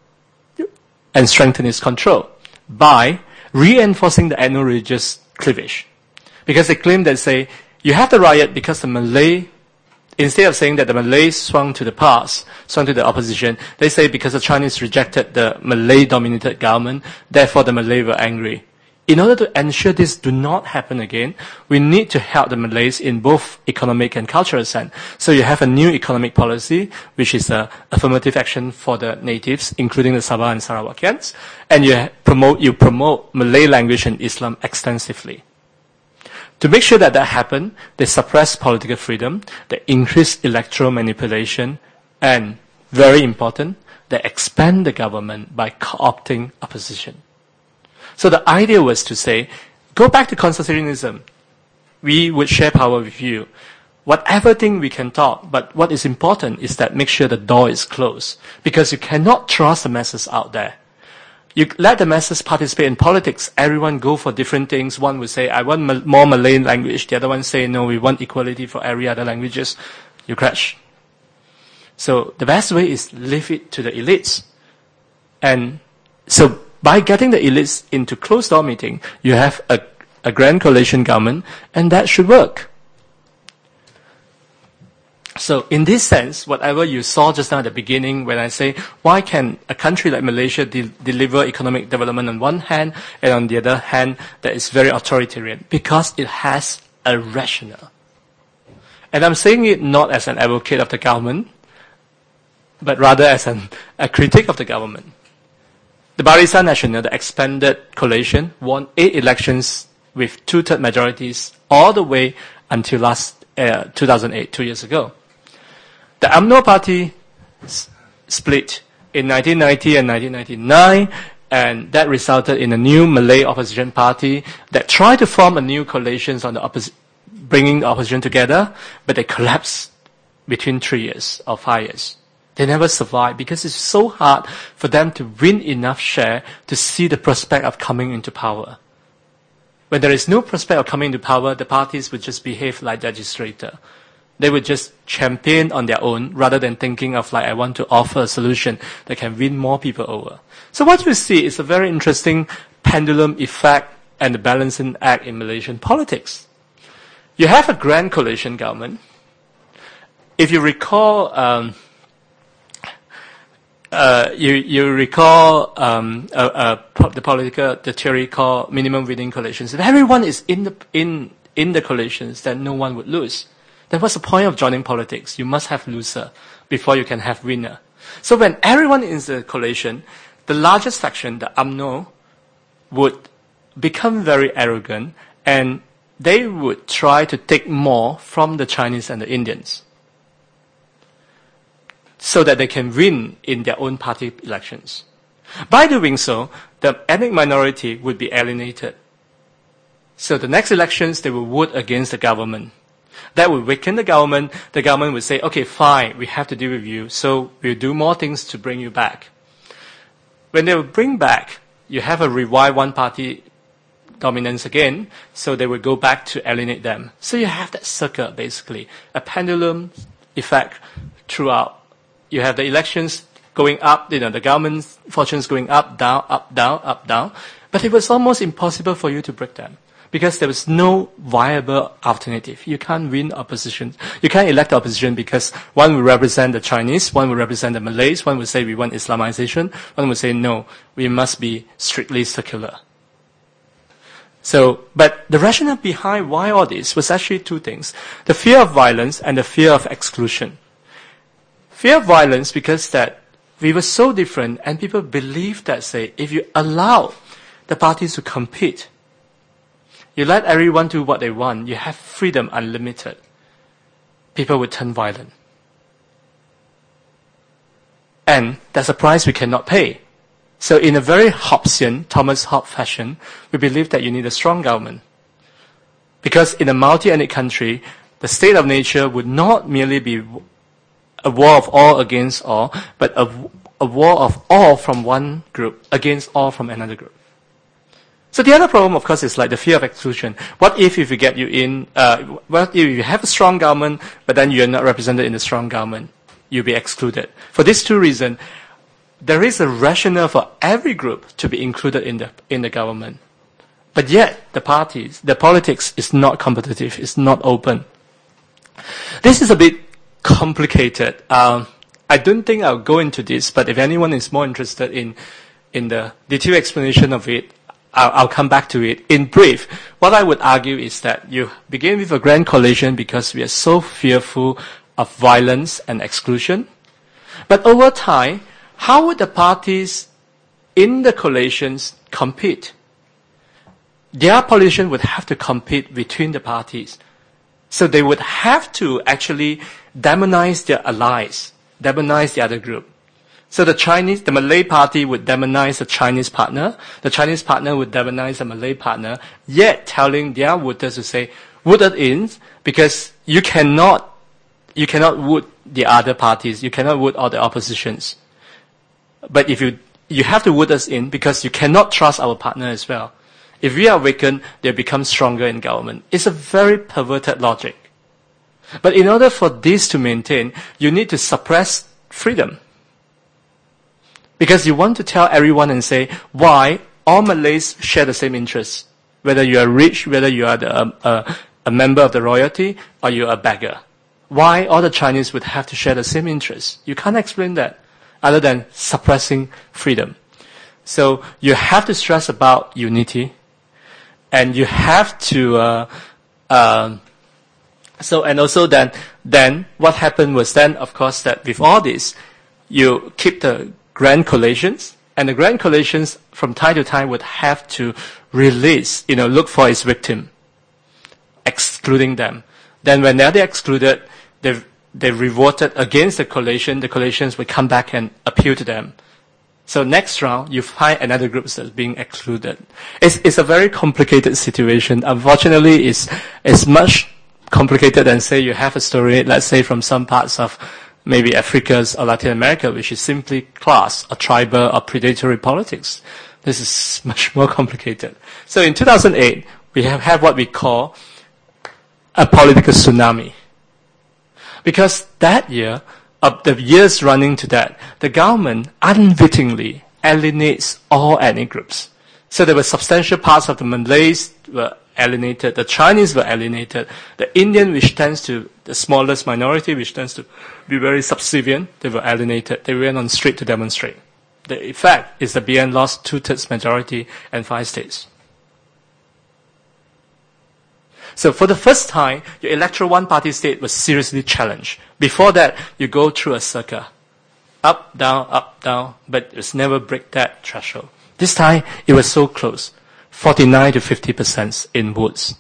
and strengthened its control by reinforcing the ethno-religious cleavage. Because they claim that say, you have the riot because the Malay, instead of saying that the Malays swung to the past, swung to the opposition, they say because the Chinese rejected the Malay-dominated government, therefore the Malay were angry. In order to ensure this do not happen again, we need to help the Malays in both economic and cultural sense. So you have a new economic policy, which is a affirmative action for the natives, including the Sabah and Sarawakians, and you promote, you promote Malay language and Islam extensively. To make sure that that happened, they suppress political freedom, they increase electoral manipulation, and, very important, they expand the government by co-opting opposition. So the idea was to say, go back to constitutionalism. We would share power with you. Whatever thing we can talk, but what is important is that make sure the door is closed. Because you cannot trust the masses out there. You let the masses participate in politics. Everyone go for different things. One would say, I want mal- more Malay language. The other one say, no, we want equality for every other languages. You crash. So the best way is leave it to the elites. And so by getting the elites into closed-door meeting, you have a, a grand coalition government, and that should work. So in this sense, whatever you saw just now at the beginning when I say, why can a country like Malaysia de- deliver economic development on one hand, and on the other hand, that is very authoritarian? Because it has a rationale. And I'm saying it not as an advocate of the government, but rather as an, a critic of the government. The Barisan Nasional, the expanded coalition, won eight elections with two-third majorities all the way until last uh, two thousand eight, two years ago. The U M N O party s- split in nineteen ninety and nineteen ninety-nine, and that resulted in a new Malay opposition party that tried to form a new coalition on the oppos- bringing the opposition together, but they collapsed between three years or five years. They never survived because it's so hard for them to win enough share to see the prospect of coming into power. When there is no prospect of coming into power, the parties would just behave like legislator. They would just champion on their own rather than thinking of like, I want to offer a solution that can win more people over. So what you see is a very interesting pendulum effect and the balancing act in Malaysian politics. You have a grand coalition government. If you recall, um, Uh, you, you recall um, uh, uh, the political the theory called minimum winning coalitions. If everyone is in the in in the coalitions, then no one would lose. Then what's the point of joining politics? You must have loser before you can have winner. So when everyone is in the coalition, the largest faction, the U M N O, would become very arrogant, and they would try to take more from the Chinese and the Indians, so that they can win in their own party elections. By doing so, the ethnic minority would be alienated. So the next elections, they will vote against the government. That will weaken the government. The government would say, okay, fine, we have to deal with you, so we'll do more things to bring you back. When they will bring back, you have a revived one-party dominance again, so they will go back to alienate them. So you have that circle, basically, a pendulum effect throughout You have the elections going up, you know, the government's fortunes going up, down, up, down, up, down. But it was almost impossible for you to break them because there was no viable alternative. You can't win opposition. You can't elect opposition because one will represent the Chinese, one will represent the Malays, one will say we want Islamization, one will say no, we must be strictly secular. So, but the rationale behind why all this was actually two things. The fear of violence and the fear of exclusion. Fear of violence because that we were so different and people believed that, say, if you allow the parties to compete, you let everyone do what they want, you have freedom unlimited, people would turn violent. And that's a price we cannot pay. So in a very Hobbesian, Thomas Hobbes fashion, we believe that you need a strong government. Because in a multi-ethnic country, the state of nature would not merely be a war of all against all, but a, a war of all from one group against all from another group. So the other problem, of course, is like the fear of exclusion. What if, if we get you in, uh, what if you have a strong government, but then you're not represented in the strong government? You'll be excluded. For these two reasons, there is a rationale for every group to be included in the, in the government. But yet, the parties, the politics is not competitive, it's not open. This is a bit complicated. Um, I don't think I'll go into this, but if anyone is more interested in, in the detailed explanation of it, I'll, I'll come back to it. In brief, what I would argue is that you begin with a grand coalition because we are so fearful of violence and exclusion. But over time, how would the parties in the coalitions compete? Their politicians would have to compete between the parties. So they would have to actually demonize their allies, demonize the other group. So the Chinese, the Malay party would demonize the Chinese partner, the Chinese partner would demonize the Malay partner, yet telling their voters to say, vote it in, because you cannot, you cannot vote the other parties, you cannot vote all the oppositions. But if you, you have to vote us in because you cannot trust our partner as well. If we are weakened, they become stronger in government. It's a very perverted logic. But in order for this to maintain, you need to suppress freedom. Because you want to tell everyone and say, why all Malays share the same interests. Whether you are rich, whether you are the, um, uh, a member of the royalty, or you are a beggar. Why all the Chinese would have to share the same interests? You can't explain that other than suppressing freedom. So you have to stress about unity. And you have to, uh, uh, so, and also then, then what happened was then, of course, that with all this, you keep the grand coalitions, and the grand coalitions from time to time would have to release, you know, look for its victim, excluding them. Then when they're excluded, they they revolted against the coalition, the coalitions would come back and appeal to them. So next round, you find another group that's being excluded. It's, it's a very complicated situation. Unfortunately, it's, it's much complicated than, say, you have a story, let's say, from some parts of maybe Africa or Latin America, which is simply class, or tribal, or predatory politics. This is much more complicated. So in two thousand eight, we have had what we call a political tsunami. Because that year, of the years running to that, the government unwittingly alienates all ethnic groups. So there were substantial parts of the Malays were alienated, the Chinese were alienated, the Indian, which tends to, the smallest minority, which tends to be very subservient, they were alienated. They went on the street to demonstrate. The effect is the B N lost two-thirds majority and five states. So for the first time, your electoral one-party state was seriously challenged. Before that, you go through a circle. Up, down, up, down, but it's never break that threshold. This time, it was so close. forty-nine to fifty percent in votes.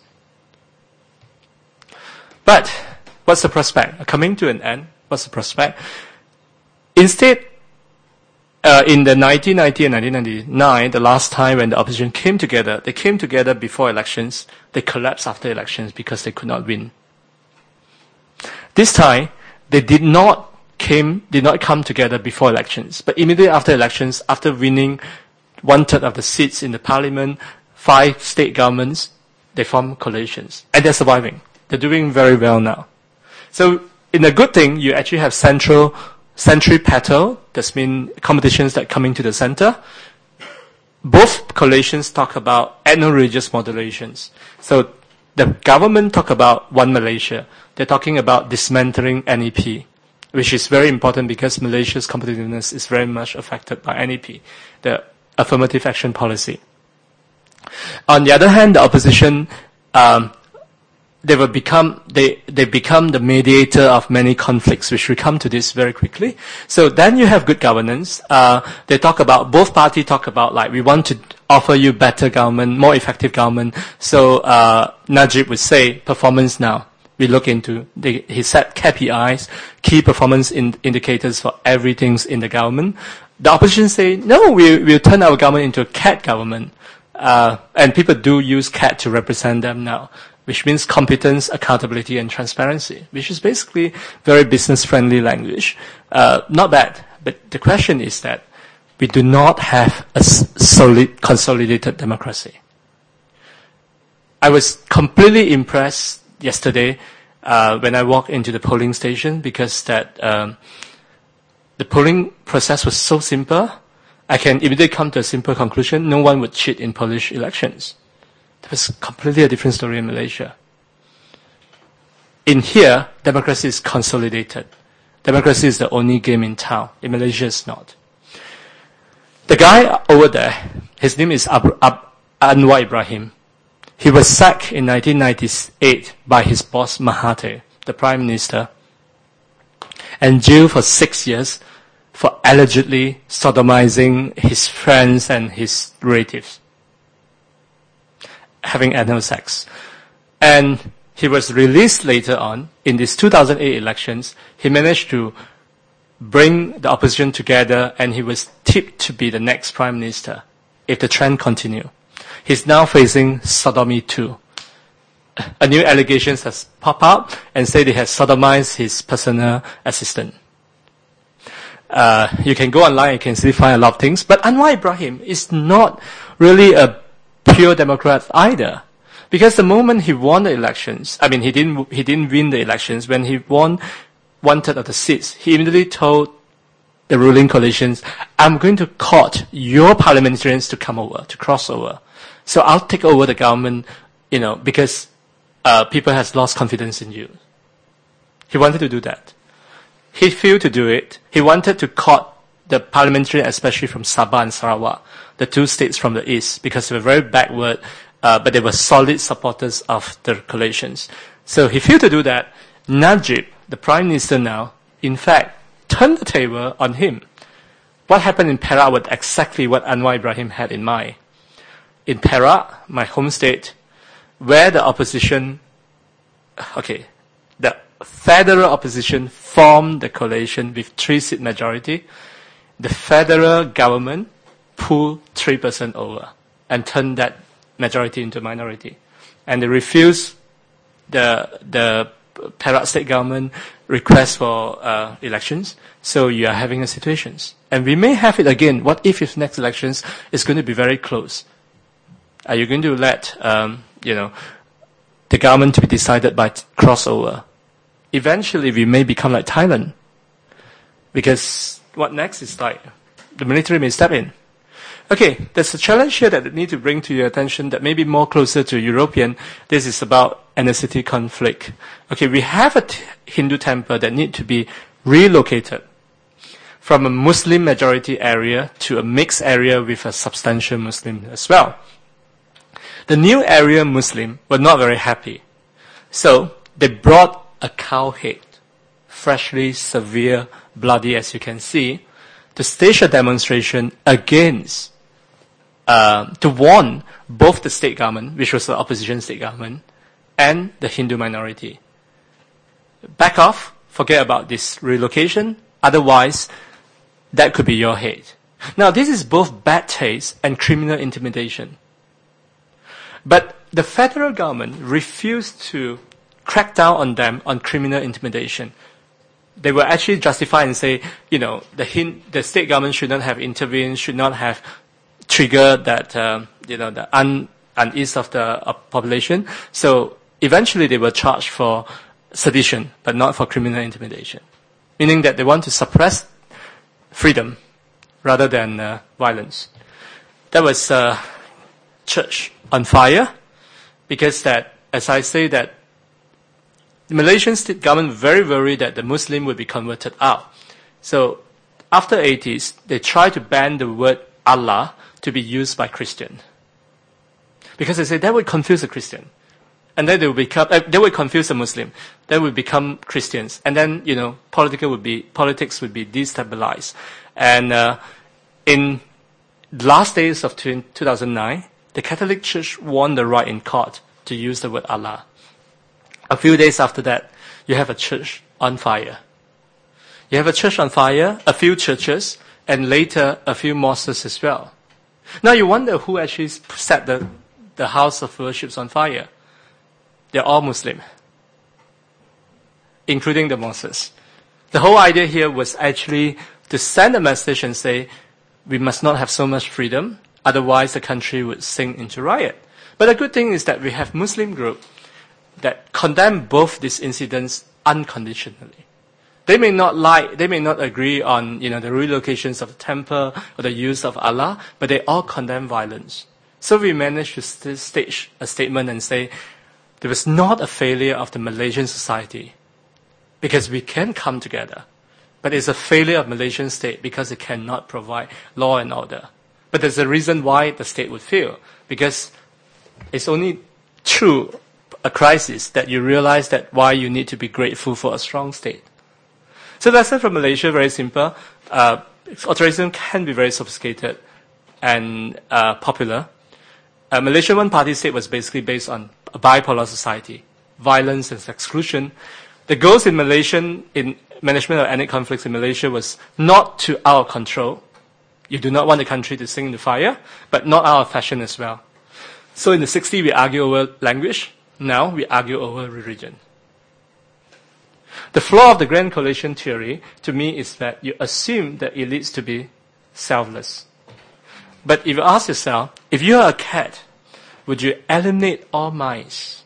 But, what's the prospect? Coming to an end, what's the prospect? Instead, Uh, in the nineteen ninety and nineteen ninety-nine, the last time when the opposition came together, they came together before elections. They collapsed after elections because they could not win. This time, they did not came did not come together before elections, but immediately after elections, after winning one third of the seats in the parliament, five state governments, they formed coalitions, and they're surviving. They're doing very well now. So, in a good thing, you actually have central centripetal, that's mean competitions that coming to the center. Both coalitions talk about ethno-religious modulations. So the government talk about One Malaysia. They're talking about dismantling N E P, which is very important because Malaysia's competitiveness is very much affected by N E P, the affirmative action policy. On the other hand, the opposition, um, they will become, they, they become the mediator of many conflicts, which we come to this very quickly. So then you have good governance. Uh, they talk about, both parties talk about like, we want to offer you better government, more effective government. So, uh, Najib would say, performance now. We look into, the, he set K P Is, key performance in, indicators for everything in the government. The opposition say, no, we, we'll turn our government into a cat government. Uh, and people do use cat to represent them now, which means competence, accountability, and transparency, which is basically very business-friendly language. Uh, not bad, but the question is that we do not have a solid, consolidated democracy. I was completely impressed yesterday uh, when I walked into the polling station because that um, the polling process was so simple. I can immediately come to a simple conclusion. No one would cheat in Polish elections. It was completely a different story in Malaysia. In here, democracy is consolidated. Democracy is the only game in town. In Malaysia, it's not. The guy over there, his name is Ab- Ab- Anwar Ibrahim. He was sacked in nineteen ninety-eight by his boss Mahathir, the prime minister, and jailed for six years for allegedly sodomizing his friends and his relatives, having anal sex. And he was released later on. In these two thousand eight elections, he managed to bring the opposition together, and he was tipped to be the next prime minister if the trend continues. He's now facing sodomy too. A new allegations has popped up and say they have sodomized his personal assistant. Uh, you can go online, you can still find a lot of things, but Anwar Ibrahim is not really a pure Democrat either. Because the moment he won the elections, I mean, he didn't, he didn't win the elections, when he won one third of the seats, he immediately told the ruling coalitions, I'm going to court your parliamentarians to come over, to cross over. So I'll take over the government, you know, because, uh, people has lost confidence in you. He wanted to do that. He failed to do it. He wanted to court the parliamentarians, especially from Sabah and Sarawak, the two states from the east, because they were very backward, uh, but they were solid supporters of the coalitions. So he failed to do that. Najib, the prime minister now, in fact, turned the table on him. What happened in Perak was exactly what Anwar Ibrahim had in mind. In Perak, my home state, where the opposition, okay, the federal opposition formed the coalition with three-seat majority, the federal government pulled three percent over and turned that majority into minority. And they refused the, the Perak state government request for uh, elections, so you are having a situation. And we may have it again. What if if next elections is going to be very close? Are you going to let, um, you know, the government to be decided by t- crossover? Eventually, we may become like Thailand. Because what next is like, the military may step in. Okay, there's a challenge here that I need to bring to your attention that may be more closer to European. This is about ethnicity conflict. Okay, we have a t- Hindu temple that need to be relocated from a Muslim majority area to a mixed area with a substantial Muslim as well. The new area Muslim were not very happy. So they brought a cow head, freshly, severe, bloody as you can see, to stage a demonstration against, uh, to warn both the state government, which was the opposition state government, and the Hindu minority. Back off, forget about this relocation, otherwise that could be your head. Now this is both bad taste and criminal intimidation. But the federal government refused to crack down on them on criminal intimidation. They were actually justified and say, you know, the, hin- the state government should not have intervened, should not have triggered that, um, you know, the un- unease of the uh, population. So eventually they were charged for sedition, but not for criminal intimidation. meaning that they want to suppress freedom rather than uh, violence. That was uh, church on fire, because that, as I say, that the Malaysian state government very worried that the Muslim would be converted out. So after eighties, they tried to ban the word Allah to be used by Christian, because they say that would confuse the Christian, and then they would become uh, they would confuse the Muslim. They would become Christians, and then you know political would be politics would be destabilized. And uh, in the last days of two thousand nine, the Catholic Church won the right in court to use the word Allah. A few days after that, you have a church on fire. You have a church on fire, a few churches, and later a few mosques as well. Now you wonder who actually set the, the house of worship on fire. They're all Muslim, including the mosques. The whole idea here was actually to send a message and say, we must not have so much freedom, otherwise the country would sink into riot. But the good thing is that we have Muslim group that condemn both these incidents unconditionally. They may not like, they may not agree on, you know, the relocations of the temple or the use of Allah, but they all condemn violence. So we managed to st- stage a statement and say, there was not a failure of the Malaysian society, because we can come together. But it's a failure of Malaysian state because it cannot provide law and order. But there's a reason why the state would fail, because it's only through a crisis that you realize that why you need to be grateful for a strong state. So the lesson from Malaysia, very simple. Uh, authoritarianism can be very sophisticated and uh, popular. Uh, Malaysian one-party state was basically based on a bipolar society, violence and exclusion. The goals in Malaysian, in management of ethnic conflicts in Malaysia, was not to our control. You do not want the country to sink into fire, but not our fashion as well. So in the sixties, we argue over language. Now we argue over religion. The flaw of the Grand Coalition theory, to me, is that you assume that elites to be selfless. But if you ask yourself, if you are a cat, would you eliminate all mice?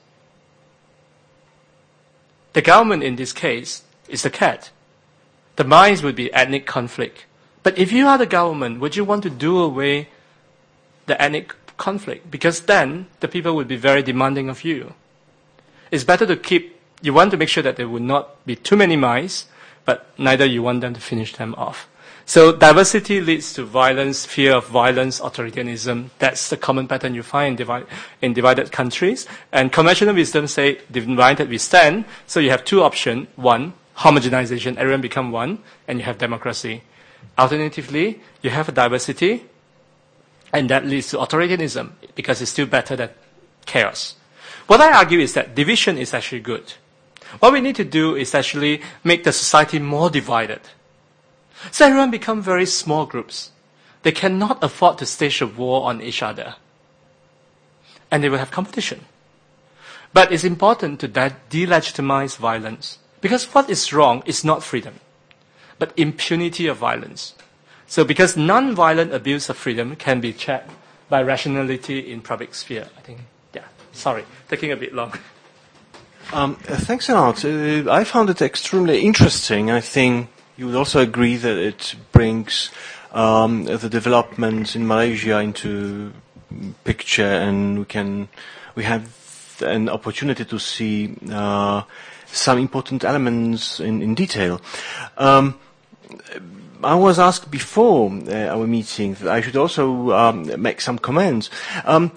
The government in this case is the cat. The mice would be ethnic conflict. But if you are the government, would you want to do away the ethnic conflict? Because then the people would be very demanding of you. It's better to keep, you want to make sure that there would not be too many mice, but neither you want them to finish them off. So diversity leads to violence, fear of violence, authoritarianism. That's the common pattern you find in, divide, in divided countries. And conventional wisdom say, divided we stand. So you have two options. One, homogenization, everyone become one, and you have democracy. Alternatively, you have a diversity, and that leads to authoritarianism, because it's still better than chaos. What I argue is that division is actually good. What we need to do is actually make the society more divided. So everyone become very small groups. They cannot afford to stage a war on each other. And they will have competition. But it's important to de- delegitimize violence. Because what is wrong is not freedom, but impunity of violence. So because non-violent abuse of freedom can be checked by rationality in public sphere, I think, yeah, sorry, taking a bit long. Um, uh, thanks a lot. Uh, I found it extremely interesting. I think you would also agree that it brings um, the development in Malaysia into picture, and we can we have an opportunity to see uh, some important elements in, in detail. Um, I was asked before uh, our meeting that I should also um, make some comments. Um,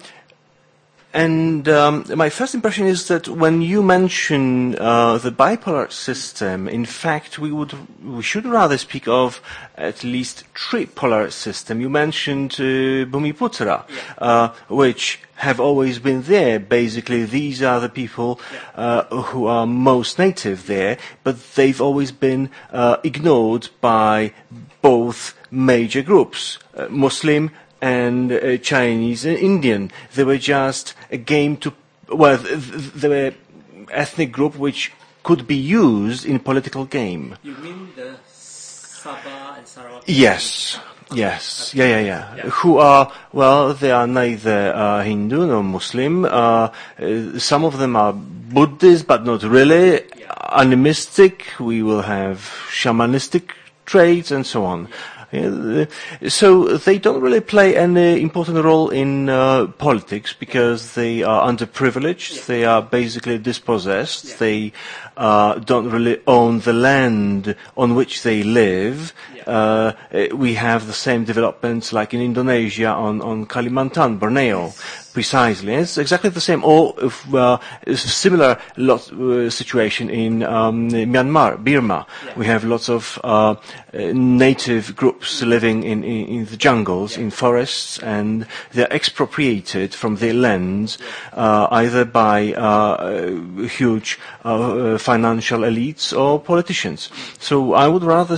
And um, my first impression is that when you mention uh, the bipolar system, in fact, we would we should rather speak of at least tripolar system. You mentioned uh, Bumiputra, yeah. uh, which have always been there. Basically, these are the people uh, who are most native there, but they've always been uh, ignored by both major groups, uh, Muslim and uh, Chinese and Indian. They were just a game to, well, th- th- they were ethnic group which could be used in political game. You mean the Sabah and Sarawak? Yes, yes, yeah, yeah, yeah, yeah. Who are, well, they are neither uh, Hindu nor Muslim. Uh, uh, some of them are Buddhist, but not really, animistic, we will have shamanistic traits, and so on. Yeah, so they don't really play any important role in uh, politics because they are underprivileged, yeah. They are basically dispossessed, yeah. They uh, don't really own the land on which they live. Yeah. Uh, we have the same developments like in Indonesia on, on Kalimantan, Borneo. Yes. Precisely, it's exactly the same. Or if, uh, similar lot, uh, situation in um, Myanmar, Burma. Yeah. We have lots of uh, native groups living in, in, in the jungles, yeah. In forests, and they're expropriated from their lands uh, either by uh, huge uh, financial elites or politicians. So I would rather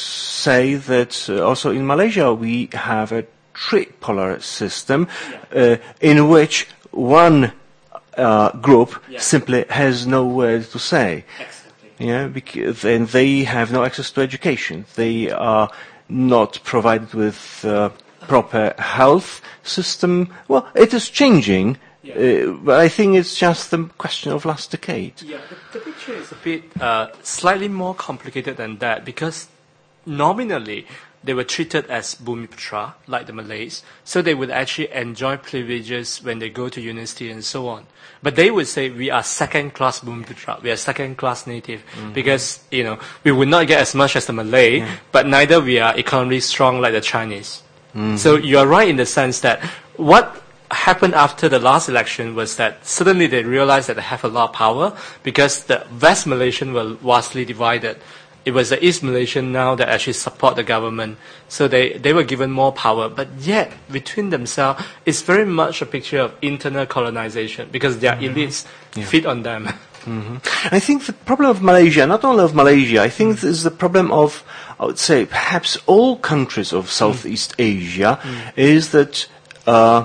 say that uh, also in Malaysia we have a tripolar system uh, in which one uh, group yeah. simply has no word to say. Exactly. Yeah, because, and they have no access to education. They are not provided with uh, proper health system. Well, it is changing, yeah. uh, but I think it's just the question of last decade. Yeah, the, the picture is a bit uh, slightly more complicated than that because nominally they were treated as Bumiputra, like the Malays, so they would actually enjoy privileges when they go to university and so on. But they would say we are second-class Bumiputra, we are second-class native, mm-hmm. because, you know, we would not get as much as the Malay, yeah. but neither we are economically strong like the Chinese. Mm-hmm. So you are right in the sense that what happened after the last election was that suddenly they realized that they have a lot of power because the West Malaysian were vastly divided. It was the East Malaysian now that actually support the government. So they, they were given more power. But yet, between themselves, it's very much a picture of internal colonization because their mm-hmm. elites yeah. feed on them. Mm-hmm. I think the problem of Malaysia, not only of Malaysia, I think mm-hmm. this is the problem of, I would say, perhaps all countries of Southeast mm-hmm. Asia, mm-hmm. is that uh,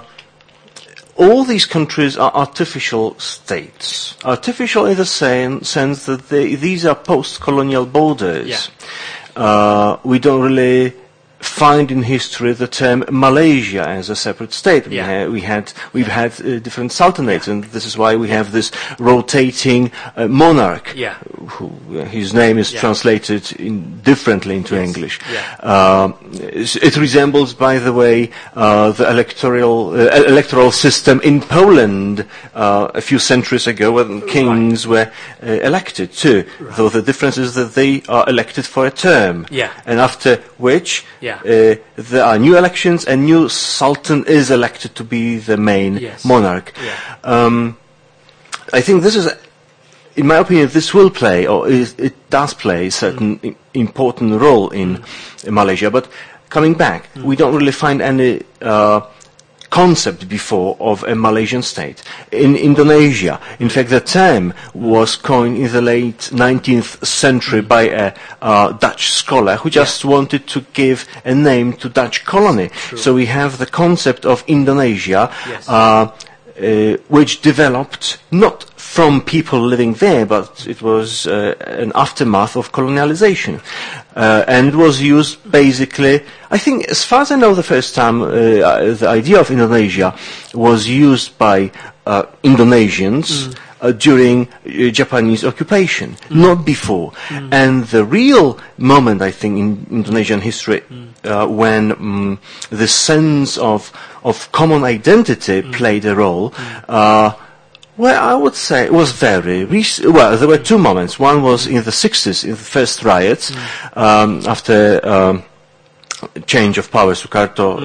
all these countries are artificial states. Artificial in the same sense that they, these are post-colonial borders. Yeah. Uh, we don't really find in history the term Malaysia as a separate state. Yeah. We, ha- we had, we've had uh, different sultanates, yeah. and this is why we have this rotating uh, monarch. Yeah. Who, uh, his name is yeah. translated in differently into yes. English. Yeah. Uh, it resembles, by the way, uh, the electoral uh, electoral system in Poland uh, a few centuries ago, when kings right. were uh, elected too. Right. Though the difference is that they are elected for a term, yeah. and after which. Yeah. Uh, there are new elections, and new sultan is elected to be the main yes. monarch. Yeah. Um, I think this is, in my opinion, this will play, or is, it does play, a certain mm. I- important role in, in Malaysia. But coming back, mm. we don't really find any uh, concept before of a Malaysian state. In Indonesia, in fact, the term was coined in the late nineteenth century by a uh, Dutch scholar who just yeah. wanted to give a name to Dutch colony. True. So we have the concept of Indonesia, yes. uh, uh, which developed not from people living there, but it was uh, an aftermath of colonialization. Uh, and was used basically, I think, as far as I know, the first time uh, the idea of Indonesia was used by uh, Indonesians mm. uh, during uh, Japanese occupation, mm. not before. Mm. And the real moment, I think, in Indonesian history, mm. uh, when um, the sense of of common identity mm. played a role. Mm. Uh, Well, I would say it was very rec- well. There were two moments. One was in the sixties, in the first riots, mm. um, after um, change of power, Sukarto,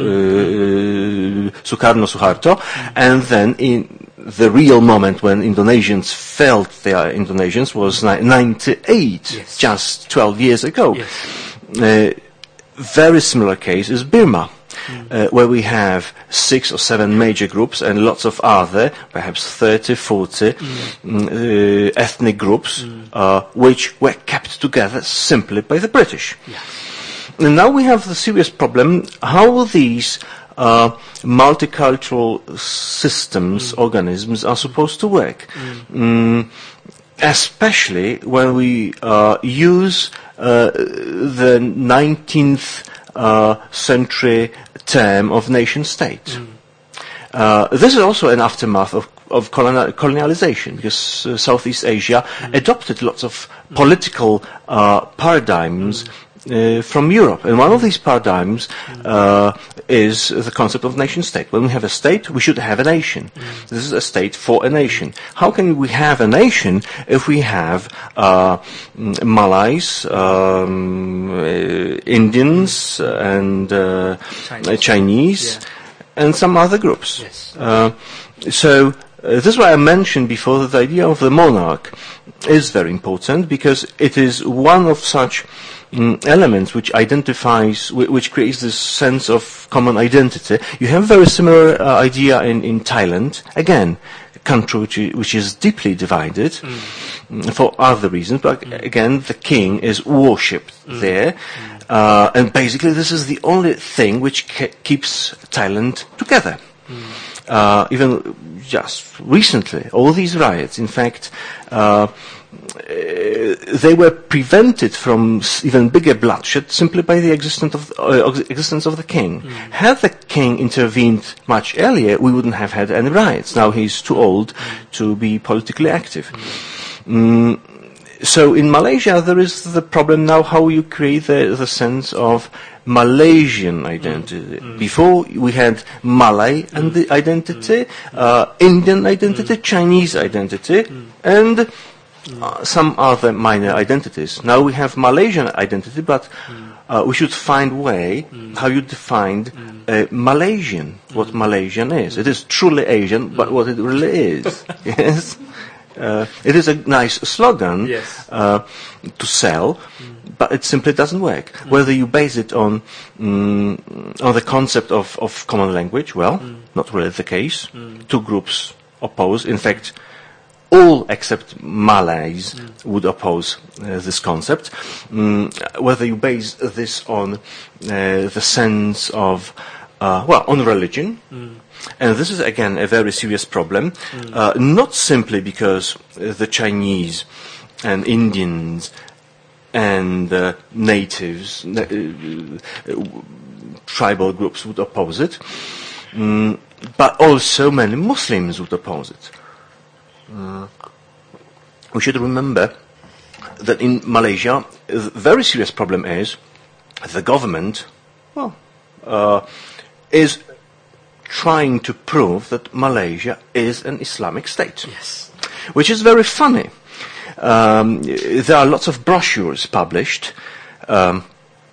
mm. uh, Sukarno Suharto, mm. and then in the real moment when Indonesians felt they are Indonesians was ni- ninety-eight, yes. just twelve years ago. Yes. Uh, very similar case is Burma. Mm. Uh, where we have six or seven major groups and lots of other, perhaps thirty, forty mm. uh, ethnic groups, mm. uh, which were kept together simply by the British. Yeah. And now we have the serious problem, how these uh, multicultural systems, mm. organisms, are supposed to work. Mm. Mm, especially when we uh, use uh, the nineteenth Uh, century term of nation state. Mm. Uh, this is also an aftermath of, of colonial, colonialization, because uh, Southeast Asia mm. adopted lots of mm. political uh, paradigms mm. Uh, from Europe. And one of these paradigms uh, is the concept of nation state. When we have a state, we should have a nation. Mm. This is a state for a nation. How can we have a nation if we have uh, Malays, um, uh, Indians, and uh, Chinese, Chinese yeah. and some other groups? Yes. Uh, so uh, this is why I mentioned before that the idea of the monarch is very important, because it is one of such Mm, elements which identifies, which creates this sense of common identity. You have a very similar uh, idea in, in Thailand. Again, a country which is, which is deeply divided mm. for other reasons, but mm. again, the king is worshipped mm. there. Mm. Uh, and basically this is the only thing which ke- keeps Thailand together. Mm. Uh, even just recently, all these riots, in fact, uh, Uh, they were prevented from s- even bigger bloodshed simply by the existence of, uh, existence of the king. Mm. Had the king intervened much earlier, we wouldn't have had any riots. Now he's too old mm. to be politically active. Mm. Mm, so in Malaysia, there is the problem now how you create the, the sense of Malaysian identity. Mm. Before we had Malay and the identity, uh, Indian identity, Chinese identity, and Uh, some other minor identities. Now we have Malaysian identity, but uh, we should find way how you define uh, Malaysian, what Malaysian is. It is truly Asian, but what it really is. Yes, uh, it is a nice slogan yes. uh, to sell, but it simply doesn't work. Whether you base it on um, on the concept of, of common language, well, not really the case. Two groups oppose. In fact, all except Malays mm. would oppose uh, this concept. Mm, whether you base this on uh, the sense of, uh, well, on religion, mm. and this is again a very serious problem, mm. uh, not simply because uh, the Chinese and Indians and uh, natives, uh, uh, tribal groups would oppose it, mm, but also many Muslims would oppose it. Uh, we should remember that in Malaysia, a very serious problem is the government, well, uh, is trying to prove that Malaysia is an Islamic state. Yes. Which is very funny. Um, there are lots of brochures published, um,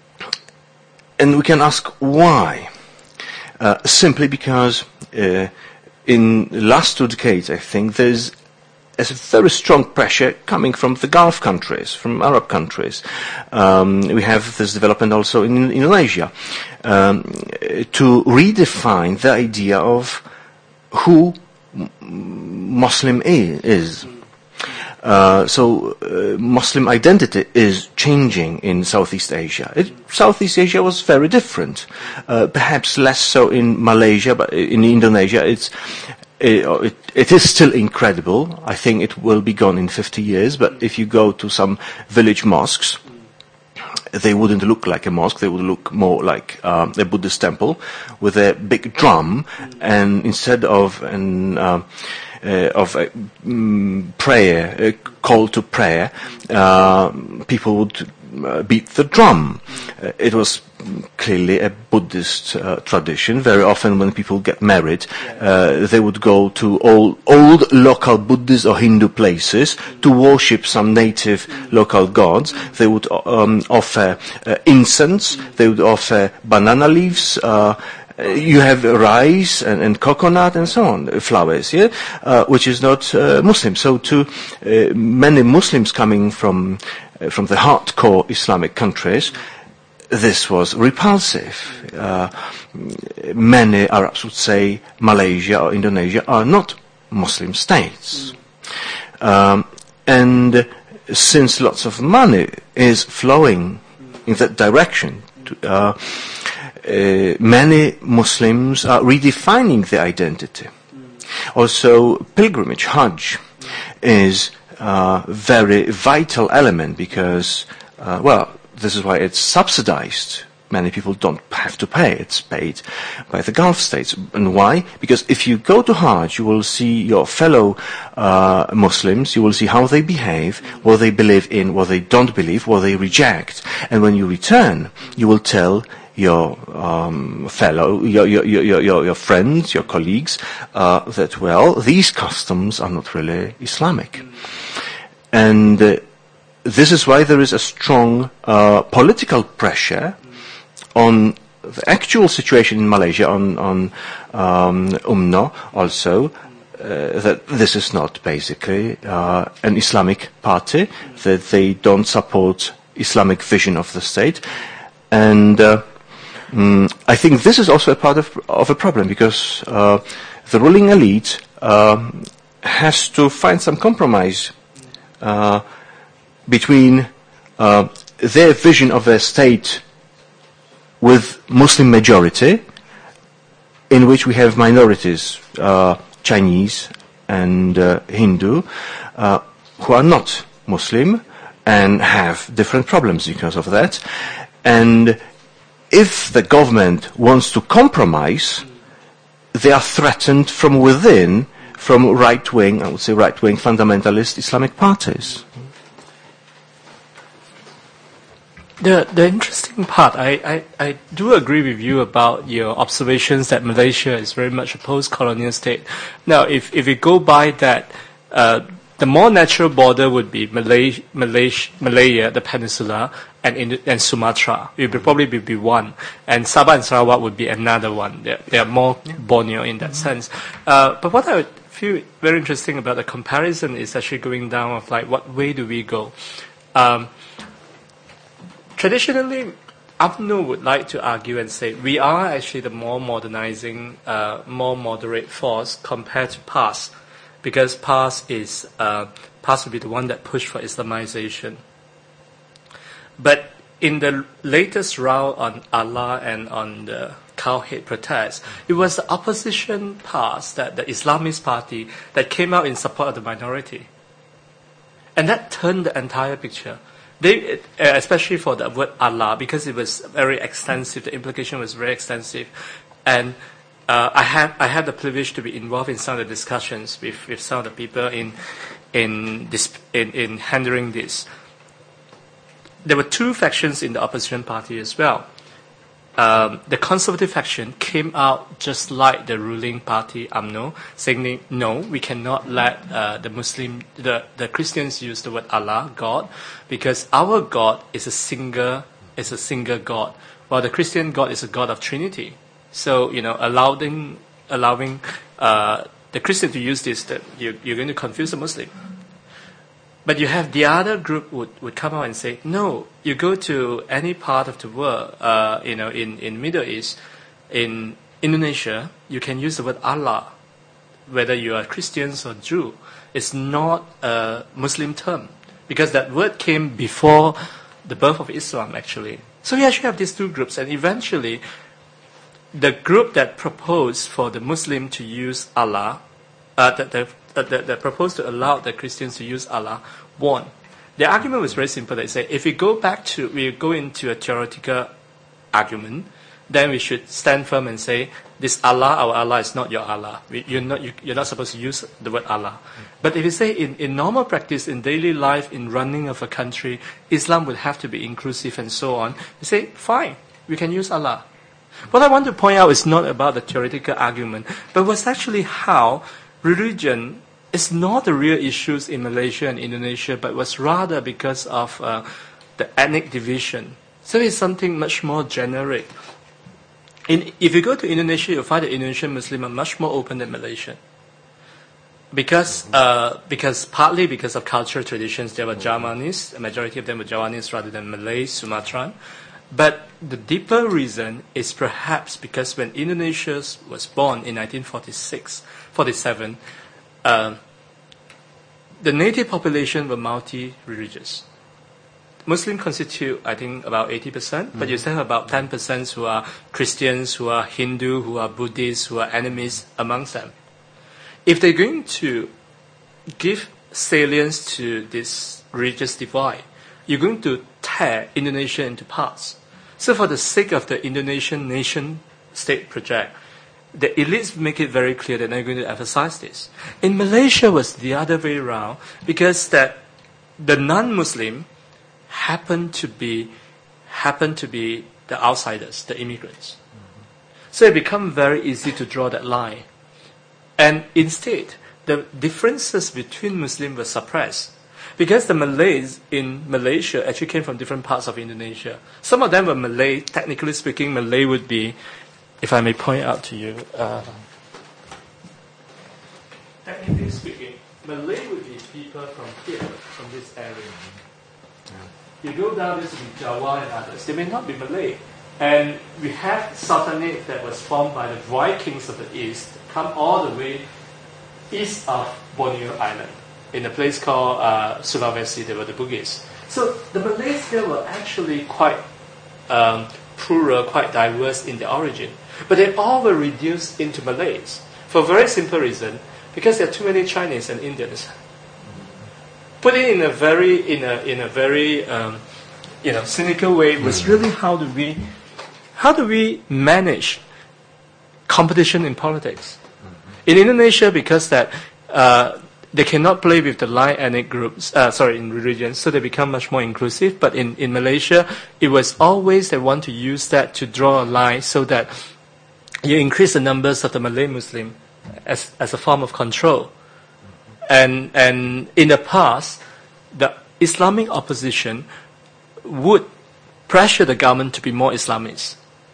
and we can ask why. Uh, simply because uh, in the last two decades, I think, there's There's a very strong pressure coming from the Gulf countries, from Arab countries. Um, we have this development also in Indonesia, um, to redefine the idea of who Muslim is. Uh, so uh, Muslim identity is changing in Southeast Asia. It, Southeast Asia was very different, uh, perhaps less so in Malaysia, but in Indonesia it's It, it, it is still incredible. I think it will be gone in fifty years, but if you go to some village mosques, they wouldn't look like a mosque. They would look more like um, a Buddhist temple with a big drum, and instead of an uh, uh, of a um, prayer, a call to prayer, uh, people would uh, beat the drum. Uh, it was clearly a Buddhist uh, tradition. Very often when people get married, uh, they would go to all old local Buddhist or Hindu places to worship some native local gods. They would um, offer uh, incense, they would offer banana leaves, uh, you have rice and, and coconut and so on, flowers, yeah, uh, which is not uh, Muslim. So to uh, many Muslims coming from uh, from the hardcore Islamic countries, this was repulsive. Uh, many Arabs would say Malaysia or Indonesia are not Muslim states. Um, and since lots of money is flowing in that direction, uh, uh, many Muslims are redefining their identity. Also, pilgrimage, Hajj, is a very vital element because, uh, well, this is why it's subsidized many people don't have to pay. It's paid by the Gulf states. And why? Because if you go to Hajj, you will see your fellow uh, Muslims, you will see how they behave, what they believe in, what they don't believe, what they reject. And when you return, you will tell your um, fellow, your, your, your, your, your friends, your colleagues, uh, that, well, these customs are not really Islamic. And uh, this is why there is a strong uh, political pressure on the actual situation in Malaysia, on, on um, U M N O also, uh, that this is not basically uh, an Islamic party, that they don't support Islamic vision of the state. And uh, mm, I think this is also a part of, of a problem, because uh, the ruling elite uh, has to find some compromise uh, between uh, their vision of their state with Muslim majority, in which we have minorities, uh, Chinese and uh, Hindu, uh, who are not Muslim and have different problems because of that. And if the government wants to compromise, they are threatened from within, from right-wing, I would say right-wing fundamentalist Islamic parties. The the interesting part, I, I, I do agree with you about your observations that Malaysia is very much a post-colonial state. Now, if if we go by that, uh, the more natural border would be Malay, Malay, Malaya, the peninsula, and in, and Sumatra. It would probably be, be one, and Sabah and Sarawak would be another one. They're, they are more Borneo in that sense. Uh, but what I would feel very interesting about the comparison is actually going down of like, what way do we go? Um, Traditionally, U M N O would like to argue and say we are actually the more modernizing, uh, more moderate force compared to P A S, because P A S is uh, P A S would be the one that pushed for Islamization. But in the latest round on Allah and on the Cowhead protests, it was the opposition P A S, that the Islamist party, that came out in support of the minority, and that turned the entire picture. They, especially for the word Allah, because it was very extensive, the implication was very extensive, and uh, I had I had the privilege to be involved in some of the discussions with, with some of the people in in this in, in handling this. There were two factions in the opposition party as well. Um, the conservative faction came out just like the ruling party U M N O, saying no, we cannot let uh, the Muslim, the, the Christians use the word Allah, God, because our God is a single is a single God, while the Christian God is a God of Trinity. So you know, allowing allowing uh, the Christian to use this, that you, you're going to confuse the Muslim. But you have the other group would, would come out and say, no, you go to any part of the world, uh, you know, in, in Middle East, in Indonesia, you can use the word Allah, whether you are Christians or Jew. It's not a Muslim term, because that word came before the birth of Islam, actually. So we actually have these two groups, and eventually, the group that proposed for the Muslim to use Allah, uh, that the That, that, that proposed to allow the Christians to use Allah, won. The argument was very simple. They say, if we go back to, we go into a theoretical argument, then we should stand firm and say, this Allah, our Allah, is not your Allah. We, you're not, you, you're not supposed to use the word Allah. Mm. But if you say in, in normal practice, in daily life, in running of a country, Islam would have to be inclusive and so on, you say, fine, we can use Allah. What I want to point out is not about the theoretical argument, but was actually how religion is not the real issues in Malaysia and Indonesia, but was rather because of uh, the ethnic division. So it's something much more generic. In, if you go to Indonesia, you'll find that Indonesian Muslims are much more open than Malaysian. Because, uh, because partly because of cultural traditions, they were Javanis, the majority of them were Javanis rather than Malay, Sumatran. But the deeper reason is perhaps because when Indonesia was born in nineteen forty-six, forty-seven, uh, the native population were multi-religious. Muslims constitute, I think, about eighty percent, mm-hmm. but you still have about ten percent who are Christians, who are Hindu, who are Buddhists, who are enemies amongst them. If they're going to give salience to this religious divide, you're going to tear Indonesia into parts. So for the sake of the Indonesian nation-state project, the elites make it very clear that they're going to emphasize this. In Malaysia, was the other way around, because that the non-Muslim happened to be happened to be the outsiders, the immigrants. Mm-hmm. So it became very easy to draw that line. And instead, the differences between Muslims were suppressed. Because the Malays in Malaysia actually came from different parts of Indonesia. Some of them were Malay. Technically speaking, Malay would be, if I may point out to you, uh, technically speaking, Malay would be people from here, from this area. You go down, this will be Jawa and others. They may not be Malay. And we have Sultanate that was formed by the Vikings of the East, come all the way east of Borneo Island, in a place called uh, Sulawesi. They were the Bugis. So the Malays here were actually quite um, plural, quite diverse in their origin. But they all were reduced into Malays for a very simple reason, because there are too many Chinese and Indians. Put it in a very, in a in a very, um, you know, cynical way, was really how do we, how do we manage competition in politics? In Indonesia, because that uh, they cannot play with the line ethnic groups, uh, sorry, in religions, so they become much more inclusive. But in, in Malaysia, it was always they want to use that to draw a line so that you increase the numbers of the Malay Muslim as as a form of control. And and in the past, the Islamic opposition would pressure the government to be more Islamist.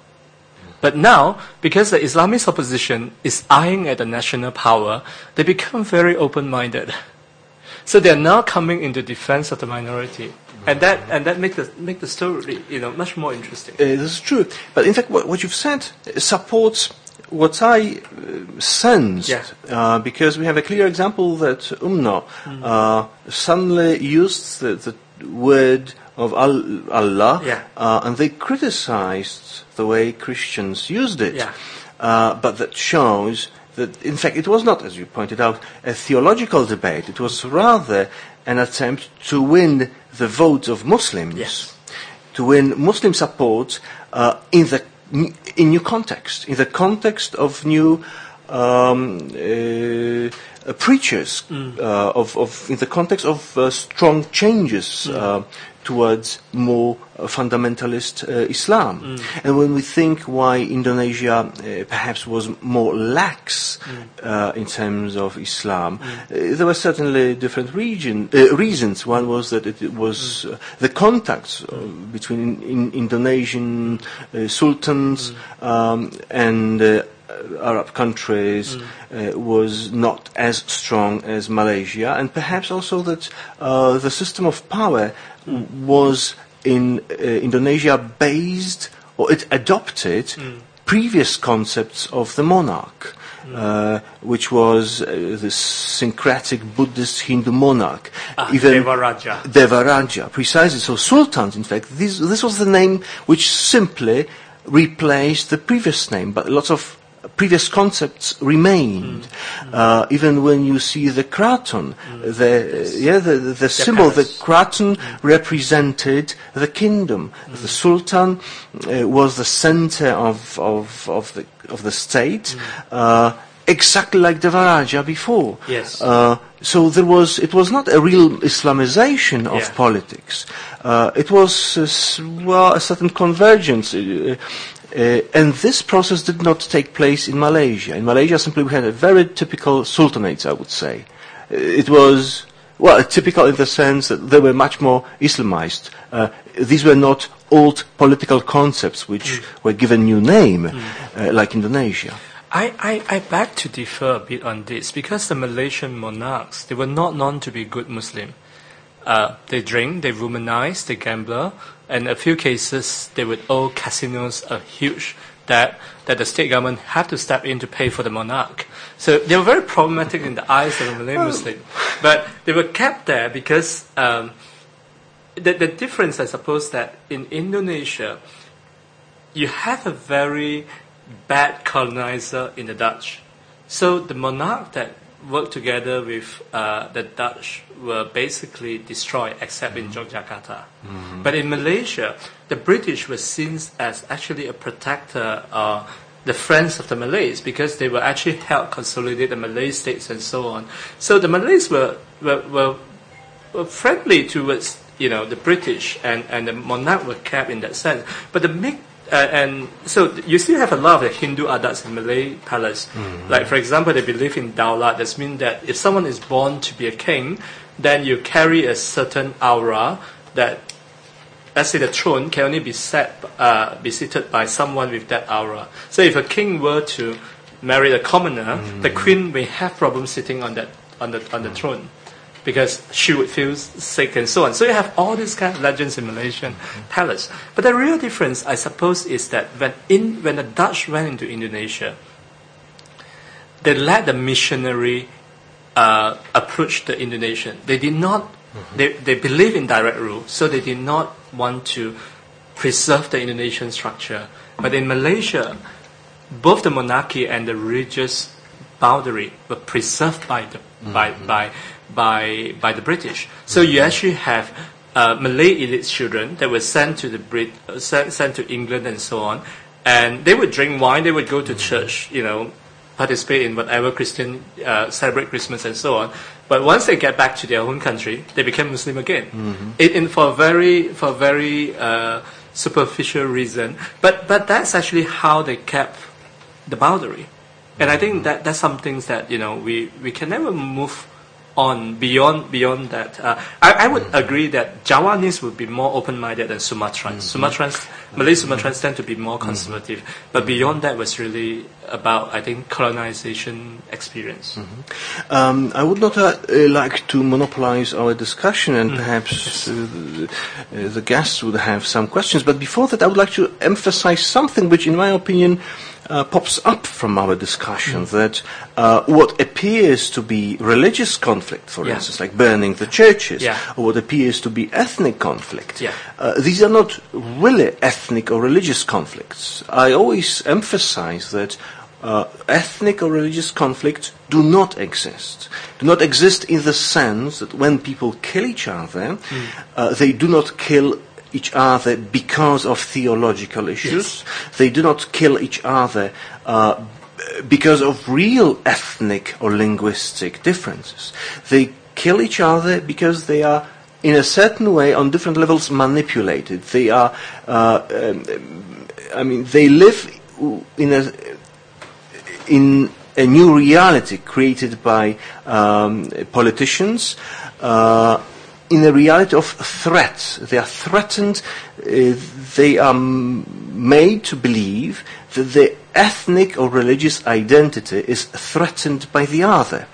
But now, because the Islamist opposition is eyeing at the national power, they become very open-minded. So they are now coming into defense of the minority, and that and that make the make the story, you know, much more interesting. Uh, this is true, but in fact, what, what you've said supports what I uh, sensed, Yeah. uh, because we have a clear example that Umno mm. uh, suddenly used the, the word of al- Allah, Yeah. uh, and they criticized the way Christians used it. Yeah. Uh, but that shows that, in fact, it was not, as you pointed out, a theological debate. It was rather an attempt to win the vote of Muslims, Yes. to win Muslim support uh, in the in new context, in the context of new um, uh, uh, preachers, Mm. uh, of, of in the context of uh, strong changes Mm. uh, towards more uh, fundamentalist uh, Islam. Mm. And when we think why Indonesia uh, perhaps was more lax Mm. uh, in terms of Islam, Mm. uh, there were certainly different region, uh, reasons. One was that it, it was uh, the contacts uh, between in, Indonesian uh, sultans Mm. um, and uh, Arab countries Mm. uh, was not as strong as Malaysia, and perhaps also that uh, the system of power Mm. was in uh, Indonesia based, or it adopted Mm. previous concepts of the monarch, Mm. uh, which was uh, the syncretic Buddhist Hindu monarch. Ah, Even Devaraja. Devaraja, precisely. So sultans, in fact, this, this was the name which simply replaced the previous name, but lots of previous concepts remained. Mm. Uh, even when you see the kraton, Mm. the Yes. yeah the the, the symbol, the palace. kraton represented the kingdom. Mm. The sultan uh, was the center of of of the of the state. Uh, Exactly like Devaraja before. Yes. Uh, so there was, it was not a real Islamization of Yeah. politics. Uh, it was, uh, s- well, a certain convergence. Uh, uh, and this process did not take place in Malaysia. In Malaysia, simply we had a very typical sultanate, I would say. Uh, It was, well, typical in the sense that they were much more Islamized. Uh, these were not old political concepts which were given new name, uh, like Indonesia. I, I, I beg to differ a bit on this, because the Malaysian monarchs, they were not known to be good Muslim. Uh, they drink, they womanize, they gamble, and in a few cases they would owe casinos a huge debt that the state government had to step in to pay for the monarch. So they were very problematic in the eyes of the Malay Muslim. But they were kept there because um, the, the difference, I suppose, that in Indonesia, you have a very bad colonizer in the Dutch. So the monarch that worked together with uh, the Dutch were basically destroyed, except in Yogyakarta. Mm-hmm. But in Malaysia, the British were seen as actually a protector, uh, the friends of the Malays, because they were actually helped consolidate the Malay states and so on. So the Malays were were, were, were friendly towards, you know, the British, and, and the monarch were kept in that sense. But the big Uh, and so you still have a lot of the Hindu adats in Malay palace. Mm-hmm. Like, for example, they believe in Daulat. That means that if someone is born to be a king, then you carry a certain aura that, let's say, the throne can only be set, uh, be seated by someone with that aura. So if a king were to marry a commoner, mm-hmm. the queen may have problems sitting on that on the on the throne, because she would feel sick and so on. So you have all these kind of legends in Malaysian mm-hmm. palace. But the real difference, I suppose, is that when in when the Dutch went into Indonesia, they let the missionary uh, approach the Indonesian. They did not. Mm-hmm. They they believe in direct rule, so they did not want to preserve the Indonesian structure. But in Malaysia, both the monarchy and the religious boundary were preserved by the mm-hmm. by by. by by the British. So you actually have uh, Malay elite children that were sent to the Brit, uh, sent, sent to England and so on, and they would drink wine, they would go to church, you know, participate in whatever Christian, uh, celebrate Christmas and so on. But once they get back to their own country, they became Muslim again, mm-hmm. it, in, for a very for a very uh, superficial reason. But but that's actually how they kept the boundary, and I think that that's some things that, you know, we we can never move on beyond beyond that. Uh, I, I would mm-hmm. agree that Javanese would be more open-minded than Sumatrans. Mm-hmm. Sumatrans, Malay Sumatrans tend to be more conservative. Mm-hmm. But beyond that was really about, I think, colonization experience. Mm-hmm. Um, I would not uh, like to monopolize our discussion, and mm-hmm. perhaps uh, the, uh, the guests would have some questions. But before that, I would like to emphasize something which, in my opinion, Uh, pops up from our discussion, mm. that uh, what appears to be religious conflict, for yeah. instance, like burning the churches, yeah. or what appears to be ethnic conflict, yeah. uh, these are not really ethnic or religious conflicts. I always emphasize that uh, ethnic or religious conflicts do not exist. Do not exist in the sense that when people kill each other, mm. uh, they do not kill each other because of theological issues. Yes. They do not kill each other uh, because of real ethnic or linguistic differences. They kill each other because they are, in a certain way, on different levels, manipulated. They are, uh, um, I mean, they live in a in a new reality created by um, politicians. Uh, in a reality of threats. They are threatened, uh, they are m- made to believe that their ethnic or religious identity is threatened by the other.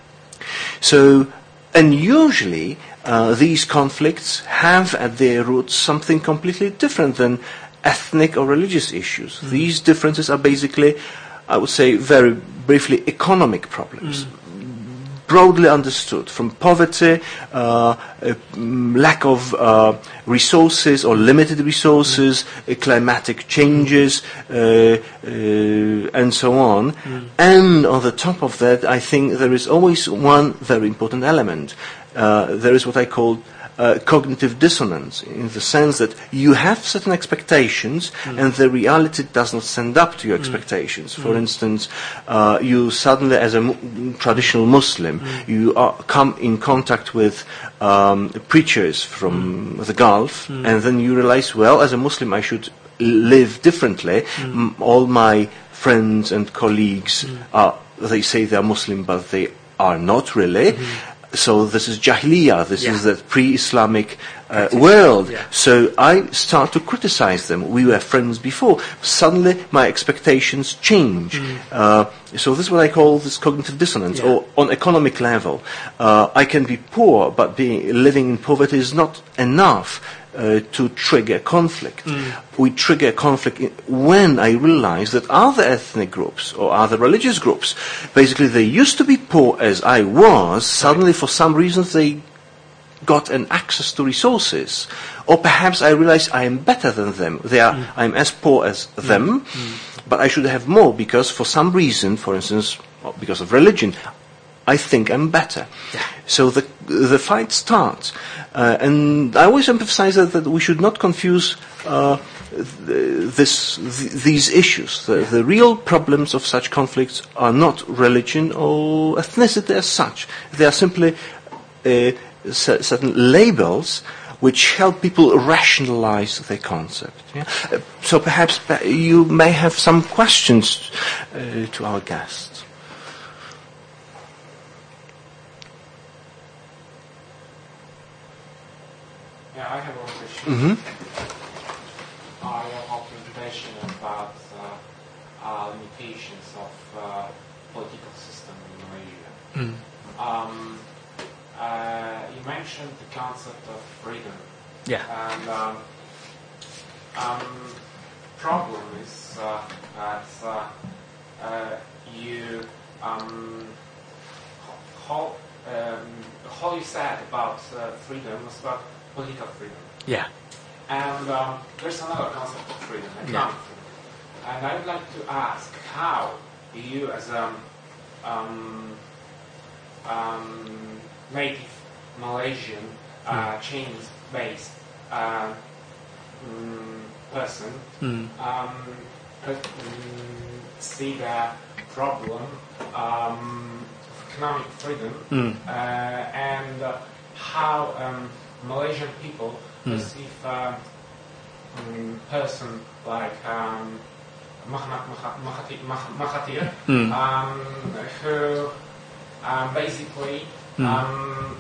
So, and usually uh, these conflicts have at their roots something completely different than ethnic or religious issues. Mm. These differences are basically, I would say very briefly, economic problems. Mm. Broadly understood, from poverty, uh, uh, lack of uh, resources or limited resources, mm. uh, climatic changes, uh, uh, and so on. Mm. And on the top of that, I think there is always one very important element. Uh, there is what I call Uh, cognitive dissonance, in the sense that you have certain expectations mm. and the reality does not stand up to your expectations. Mm. For mm. instance, uh, you suddenly, as a mu- traditional Muslim, mm. you are, come in contact with um, preachers from mm. the Gulf, mm. and then you realize, well, as a Muslim, I should live differently. Mm. M- all my friends and colleagues mm. are, they say they are Muslim, but they are not really. Mm. So this is Jahiliyyah, this yeah. is the pre-Islamic uh, world. Yeah. So I start to criticize them. We were friends before. Suddenly my expectations change. Mm. Uh, so this is what I call this cognitive dissonance. Yeah. Or on economic level, uh, I can be poor, but being, living in poverty is not enough Uh, to trigger conflict. Mm. We trigger conflict in, when I realize that other ethnic groups or other religious groups, basically they used to be poor as I was, suddenly for some reasons they got an access to resources. Or perhaps I realize I am better than them. They are, mm. I'm as poor as mm. them, mm. but I should have more because for some reason, for instance, because of religion, I think I'm better. Yeah. So the the fight starts. Uh, and I always emphasize that, that we should not confuse uh, th- this, th- these issues. The, the real problems of such conflicts are not religion or ethnicity as such. They are simply uh, c- certain labels which help people rationalize the concept. Yeah? Uh, so perhaps you may have some questions uh, to our guests. Yeah, I have one question. Mm-hmm. Uh, your whole presentation about uh, uh, limitations of uh, political system in Malaysia. Mm. Um, uh, you mentioned the concept of freedom. Yeah. And um, um, problem is uh, that uh, uh, you um, how um, how you said about uh, freedom was about political freedom. Yeah. And um, there's another concept of freedom, economic Yeah. freedom. And I would like to ask how you, as a um, um, native Malaysian, uh, Chinese-based uh, um, person, Mm. um, could um, see the problem um, of economic freedom Mm. uh, and uh, how um, Malaysian people Mm. perceive a um, person like um, Mahathir, Mahathir, Mahathir Mm. um, who um, basically Mm. um,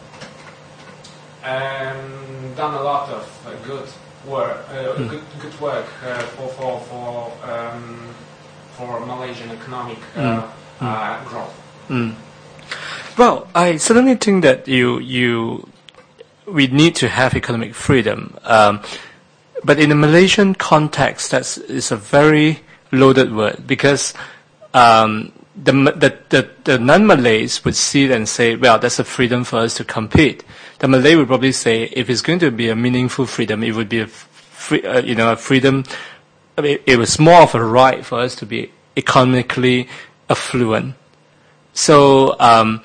um, done a lot of uh, good work, uh, Mm. good, good work uh, for for for um, for Malaysian economic uh, Mm. uh, growth. Mm. Well, I certainly think that you you we need to have economic freedom, um, but in the Malaysian context, that's is a very loaded word because um, the, the the the non-Malays would see it and say, "Well, that's a freedom for us to compete." The Malay would probably say, "If it's going to be a meaningful freedom, it would be a free, uh, you know, a freedom. I mean, it was more of a right for us to be economically affluent." So, um,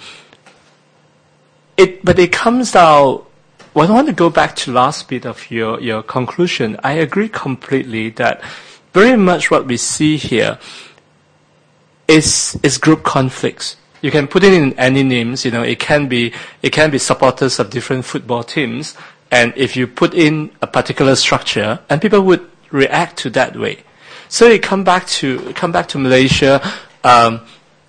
it, but it comes down, well, I want to go back to last bit of your, your conclusion. I agree completely that very much what we see here is, is group conflicts. You can put it in any names, you know, it can be, it can be supporters of different football teams. And if you put in a particular structure, and people would react to that way. So it come back to, come back to Malaysia, um,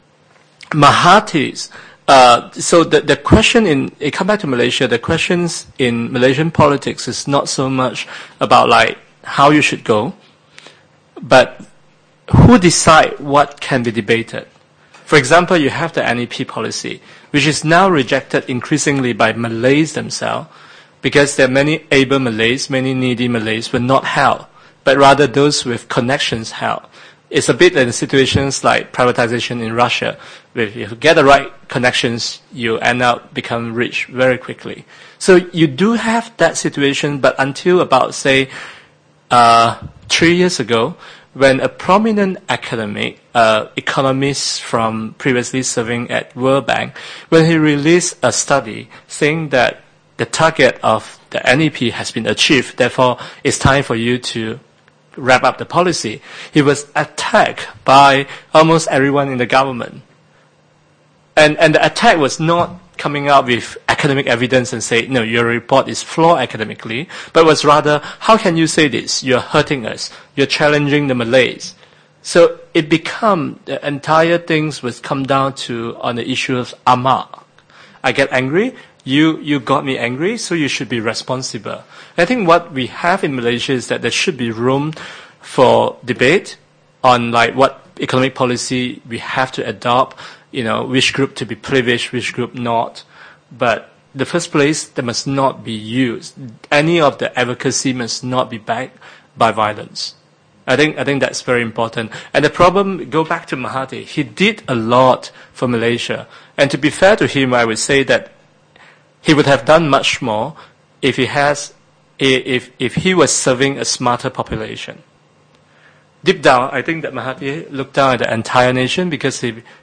Mahathir's, uh, so the, the question in, it come back to Malaysia, the questions in Malaysian politics is not so much about like how you should go, but who decide what can be debated. For example, you have the N E P policy, which is now rejected increasingly by Malays themselves, because there are many able Malays, many needy Malays were not held, but rather those with connections held. It's a bit in situations like privatization in Russia, where if you get the right connections, you end up become rich very quickly. So you do have that situation, but until about, say, uh, three years ago, when a prominent academic, uh, economist from previously serving at World Bank, when he released a study saying that the target of the N E P has been achieved, therefore it's time for you to wrap up the policy, he was attacked by almost everyone in the government. And, and the attack was not coming out with academic evidence and say, no, your report is flawed academically, but was rather, how can you say this? You're hurting us. You're challenging the Malays. So it become, the entire things was come down to on the issue of amak. I get angry, you, you got me angry, so you should be responsible. I think what we have in Malaysia is that there should be room for debate on like what economic policy we have to adopt, you know, which group to be privileged, which group not. But the first place, they must not be used. Any of the advocacy must not be backed by violence. I think, I think that's very important. And the problem, go back to Mahathir, he did a lot for Malaysia. And to be fair to him, I would say that he would have done much more if he has, if, if he was serving a smarter population. Deep down, I think that Mahathir looked down at the entire nation because he,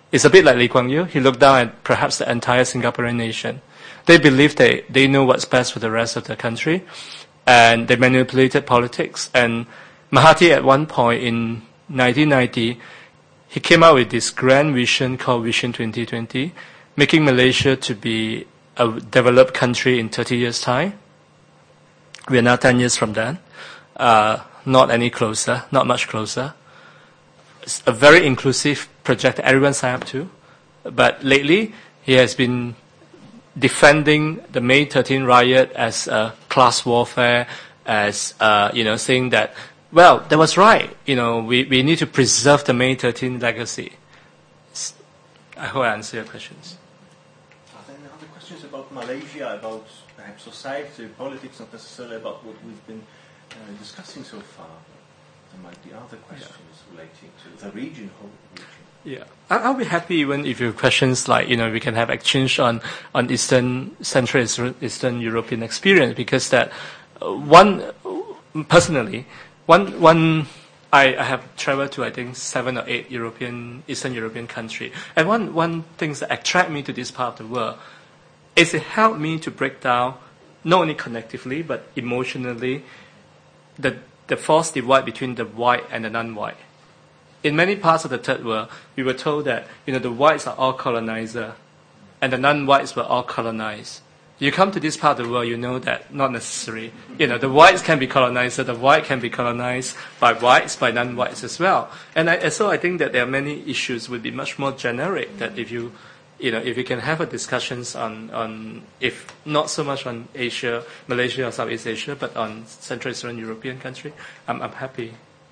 It's a bit like Lee Kuan Yew. He looked down at perhaps the entire Singaporean nation. They believe they, they know what's best for the rest of the country, and they manipulated politics. And Mahathir, at one point in nineteen ninety, he came out with this grand vision called Vision twenty twenty, making Malaysia to be a developed country in thirty years' time. We are now ten years from that. Uh, not any closer, not much closer. It's a very inclusive project that everyone signed up to. But lately, he has been defending the May thirteenth riot as a class warfare, as, uh, you know, saying that, well, that was right. You know, we, we need to preserve the May thirteenth legacy. It's, I hope I answer your questions. Are there any other questions about Malaysia, about perhaps society, politics, not necessarily about what we've been uh, discussing so far? There might be other questions yeah. relating to the region, whole region. Yeah, I'll be happy even if you have questions like, you know, we can have exchange on, on Eastern, Central Eastern European experience, because that uh, one, personally, one, one, I, I have traveled to, I think, seven or eight European, Eastern European countries. And one, one thing that attract me to this part of the world is it helped me to break down, not only connectively, but emotionally, the, the false divide between the white and the non-white. In many parts of the third world, we were told that, you know, the whites are all colonizer, and the non-whites were all colonized. You come to this part of the world, you know that not necessary. You know, the whites can be colonizer, the white can be colonized by whites, by non-whites as well. And, I, and so I think that there are many issues would be much more generic, that if you, you know, if you can have a discussions on, on, if not so much on Asia, Malaysia or Southeast Asia, but on Central Eastern European country, I'm, I'm happy.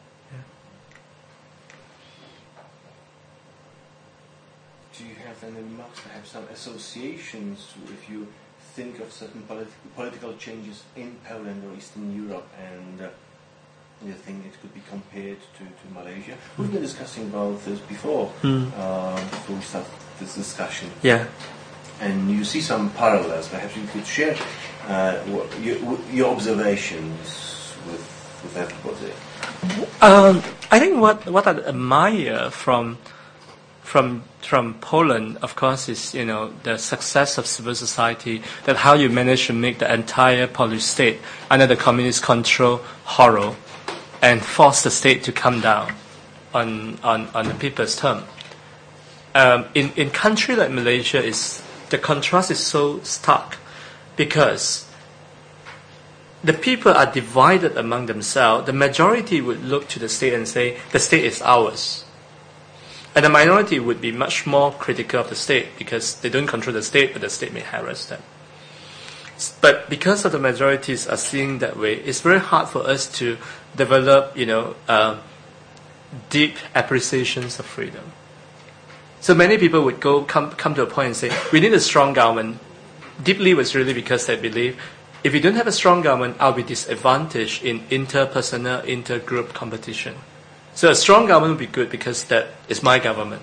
Do you have any remarks, perhaps some associations, if you think of certain politi- political changes in Poland or Eastern Europe, and uh, you think it could be compared to, to Malaysia? We've been discussing about this before, mm. uh, before we start this discussion. Yeah. And you see some parallels. Perhaps you could share uh, what, your, your observations with, with everybody. Um, I think what, what I admire from From from Poland, of course, is, you know, the success of civil society, that how you manage to make the entire Polish state under the communist control hollow and force the state to come down on on, on the people's term. Um, in in country like Malaysia, is the contrast is so stark because the people are divided among themselves. The majority would look to the state and say the state is ours. And the minority would be much more critical of the state because they don't control the state, but the state may harass them. But because of the majorities are seeing that way, it's very hard for us to develop, you know, uh, deep appreciations of freedom. So many people would go come come to a point and say, we need a strong government. Deeply was really because they believe, if we don't have a strong government, I'll be disadvantaged in interpersonal, intergroup competition. So a strong government would be good because that is my government.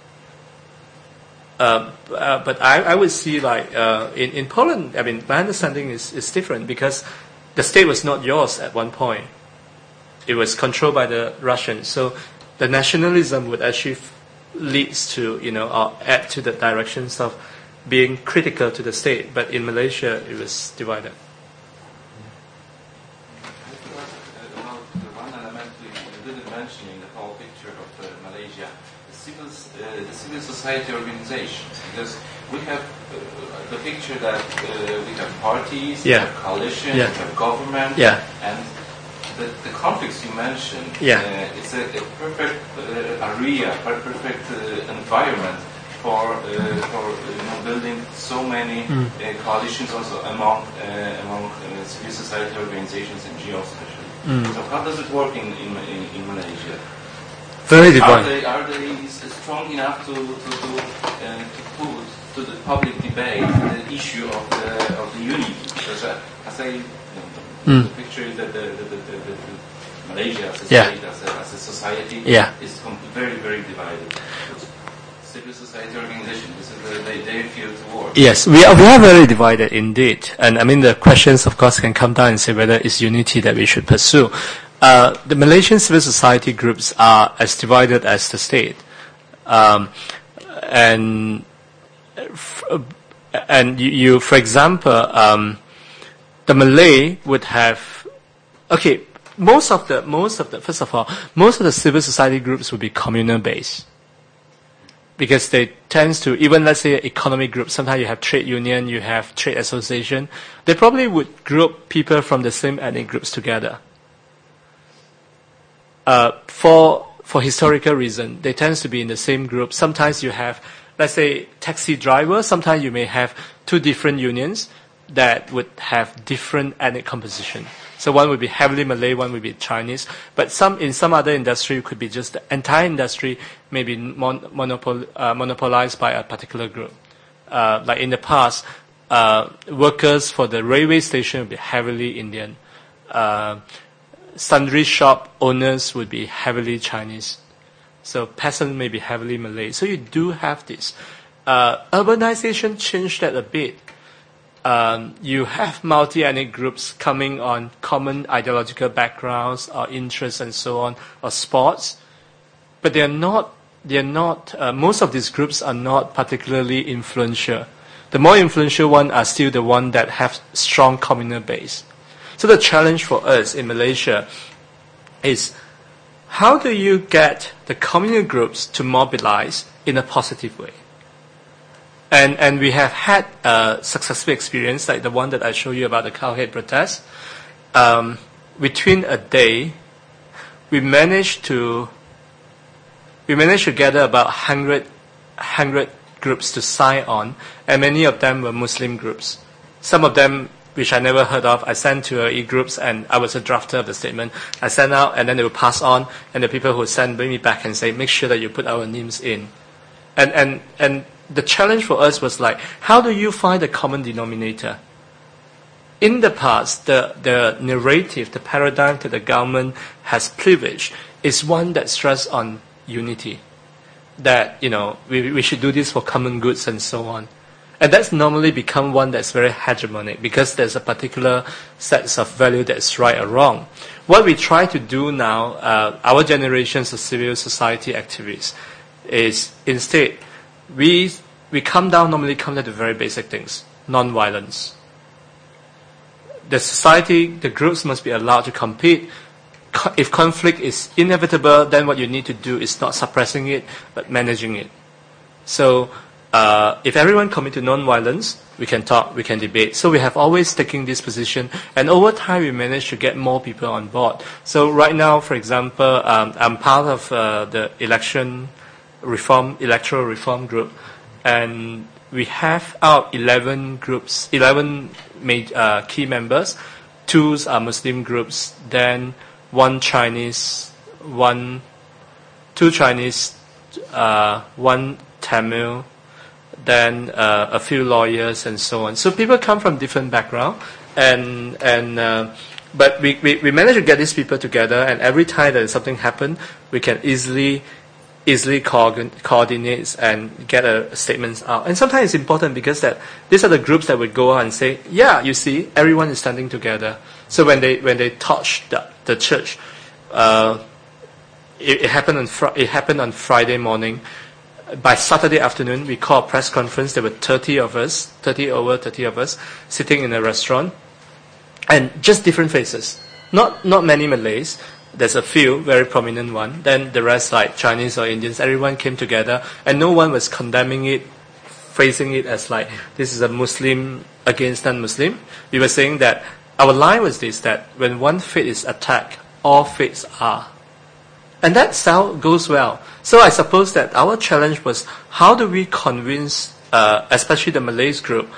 Uh, uh, but I, I would see like uh, in, in Poland, I mean, my understanding is, is different because the state was not yours at one point. It was controlled by the Russians. So the nationalism would actually leads to, you know, or add to the directions of being critical to the state. But in Malaysia, it was divided. In the whole picture of uh, Malaysia, the civil, uh, the civil society organizations, because we have uh, the picture that uh, we have parties, yeah. we have coalitions, yeah. we have government, yeah. and the, the conflicts you mentioned, yeah. uh, it's a, a perfect uh, area, a perfect uh, environment for uh, for uh, you know, building so many mm. uh, coalitions also among uh, among uh, civil society organizations, N G Os especially. Mm. So how does it work in in, in, in Malaysia? Very divided. Are they are they strong enough to to to, uh, to put to the public debate the issue of the of the unity? Because uh, as I you know, the, mm. the picture is that the, the, the, the, the Malaysia as a yeah. state, as a, as a society, yeah. is very very divided. Civil society organization, this is the, they, they feel to work. Yes, we are, we are very divided indeed. And I mean, the questions, of course, can come down and say whether it's unity that we should pursue. Uh, the Malaysian civil society groups are as divided as the state. Um, and and you, you for example, um, the Malay would have, okay, most of the most of the first of all, most of the civil society groups would be communal based, because they tends to, even let's say economic groups, sometimes you have trade union, you have trade association, they probably would group people from the same ethnic groups together. Uh, for for historical reason, they tend to be in the same group. Sometimes you have, let's say, taxi drivers. Sometimes you may have two different unions that would have different ethnic composition. So one would be heavily Malay, one would be Chinese. But some in some other industry, it could be just the entire industry may be mon- monopol- uh, monopolized by a particular group. Uh, like in the past, uh, workers for the railway station would be heavily Indian. Uh, Sundry shop owners would be heavily Chinese. So peasant may be heavily Malay. So you do have this. Uh, urbanization changed that a bit. Um, you have multi-ethnic groups coming on common ideological backgrounds or interests and so on, or sports. But they're not, they're not, uh, most of these groups are not particularly influential. The more influential ones are still the ones that have strong communal base. So the challenge for us in Malaysia is, how do you get the communal groups to mobilize in a positive way? And and we have had a successful experience, like the one that I showed you about the Cowhead protest. Um, within a day, we managed to we managed to gather about one hundred groups to sign on, and many of them were Muslim groups. Some of them, which I never heard of, I sent to uh, e-groups, and I was a drafter of the statement. I sent out, and then they would pass on, and the people who send bring me back and say, make sure that you put our names in. And and and the challenge for us was like, how do you find a common denominator? In the past, the, the narrative, the paradigm that the government has privileged is one that stresses on unity. That, you know, we, we should do this for common goods and so on. And that's normally become one that's very hegemonic, because there's a particular set of value that's right or wrong. What we try to do now, uh, our generations of civil society activists, is instead, we we come down, normally come down to very basic things. Non-violence. The society, the groups must be allowed to compete. Co- if conflict is inevitable, then what you need to do is not suppressing it, but managing it. So, uh, if everyone commit to non-violence, we can talk, we can debate. So we have always taken this position, and over time we managed to get more people on board. So right now, for example, um, I'm part of uh, the election reform, electoral reform group, and we have out eleven groups, eleven made, uh, key members. Two are Muslim groups, then one Chinese, one, two Chinese, uh, one Tamil, then uh, a few lawyers and so on. So people come from different backgrounds, and and uh, but we, we we managed to get these people together, and every time that something happens, we can easily. easily co- coordinates and get a statements out. And sometimes it's important because that these are the groups that would go out and say, yeah, you see, everyone is standing together. So when they when they touch the, the church, uh, it, it happened on fr- it happened on Friday morning. By Saturday afternoon, we called a press conference. There were thirty of us, thirty over thirty of us, sitting in a restaurant, and just different faces. Not not many Malays. There's a few, very prominent one. Then the rest, like Chinese or Indians, everyone came together, and no one was condemning it, phrasing it as like, this is a Muslim against non-Muslim. We were saying that our line was this, that when one faith is attacked, all faiths are. And that sound goes well. So I suppose that our challenge was, how do we convince, uh, especially the Malays group,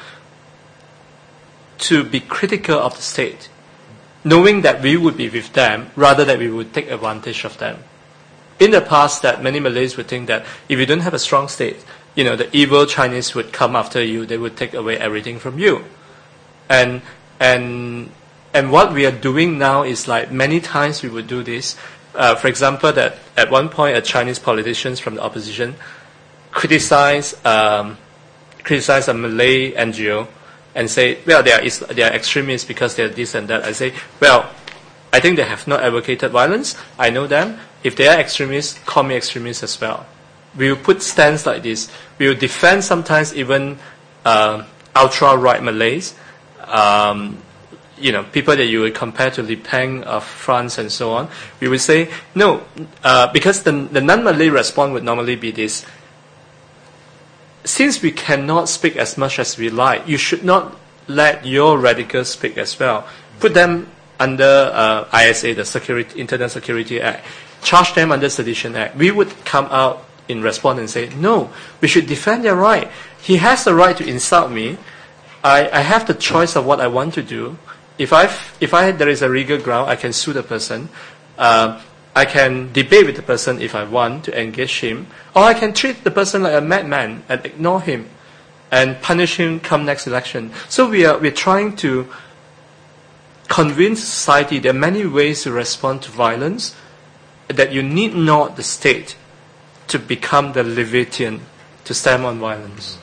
to be critical of the state, knowing that we would be with them rather than we would take advantage of them. In the past, that many Malays would think that if you don't have a strong state, you know, the evil Chinese would come after you, they would take away everything from you. And and and what we are doing now is like, many times we would do this. Uh, for example, that at one point, a Chinese politician from the opposition criticized um, criticized a Malay N G O and say, well, they are they are extremists because they are this and that. I say, well, I think they have not advocated violence. I know them. If they are extremists, call me extremists as well. we will put stands like this. We will defend sometimes even uh, ultra-right Malays, um, you know, people that you would compare to Le Pen of France and so on. We would say, no, uh, because the, the non-Malay response would normally be this: since we cannot speak as much as we like, you should not let your radicals speak as well. Put them under uh, I S A, the Security, Internet Security Act. Charge them under Sedition Act. We would come out in response and say, no, we should defend their right. He has the right to insult me. I, I have the choice of what I want to do. If I, if I there is a legal ground, I can sue the person. Uh, I can debate with the person if I want to engage him, or I can treat the person like a madman and ignore him and punish him come next election. So we are we're trying to convince society there are many ways to respond to violence, that you need not the state to become the Leviathan to stand on violence.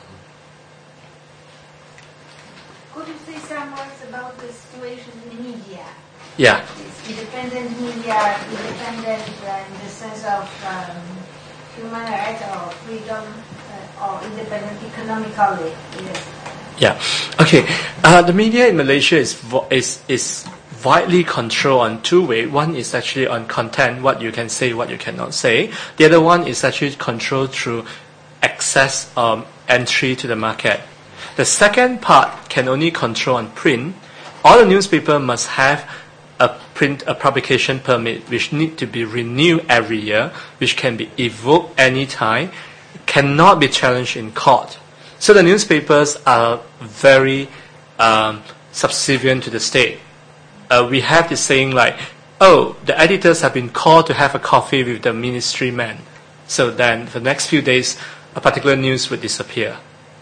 Could you say some words about the situation in the media? Yeah. It's independent media, independent uh, in the sense of um, human rights or freedom, uh, or independent economically. Yes. Yeah. Okay. Uh, the media in Malaysia is vo- is is widely controlled on two ways. One is actually on content, what you can say, what you cannot say. The other one is actually controlled through access um, entry to the market. The second part can only control on print. All the newspaper must have a print a publication permit, which need to be renewed every year, which can be evoked anytime, cannot be challenged in court. So the newspapers are very um, subservient to the state. Uh, we have this saying like, oh, the editors have been called to have a coffee with the ministry man. So then for the next few days, a particular news would disappear.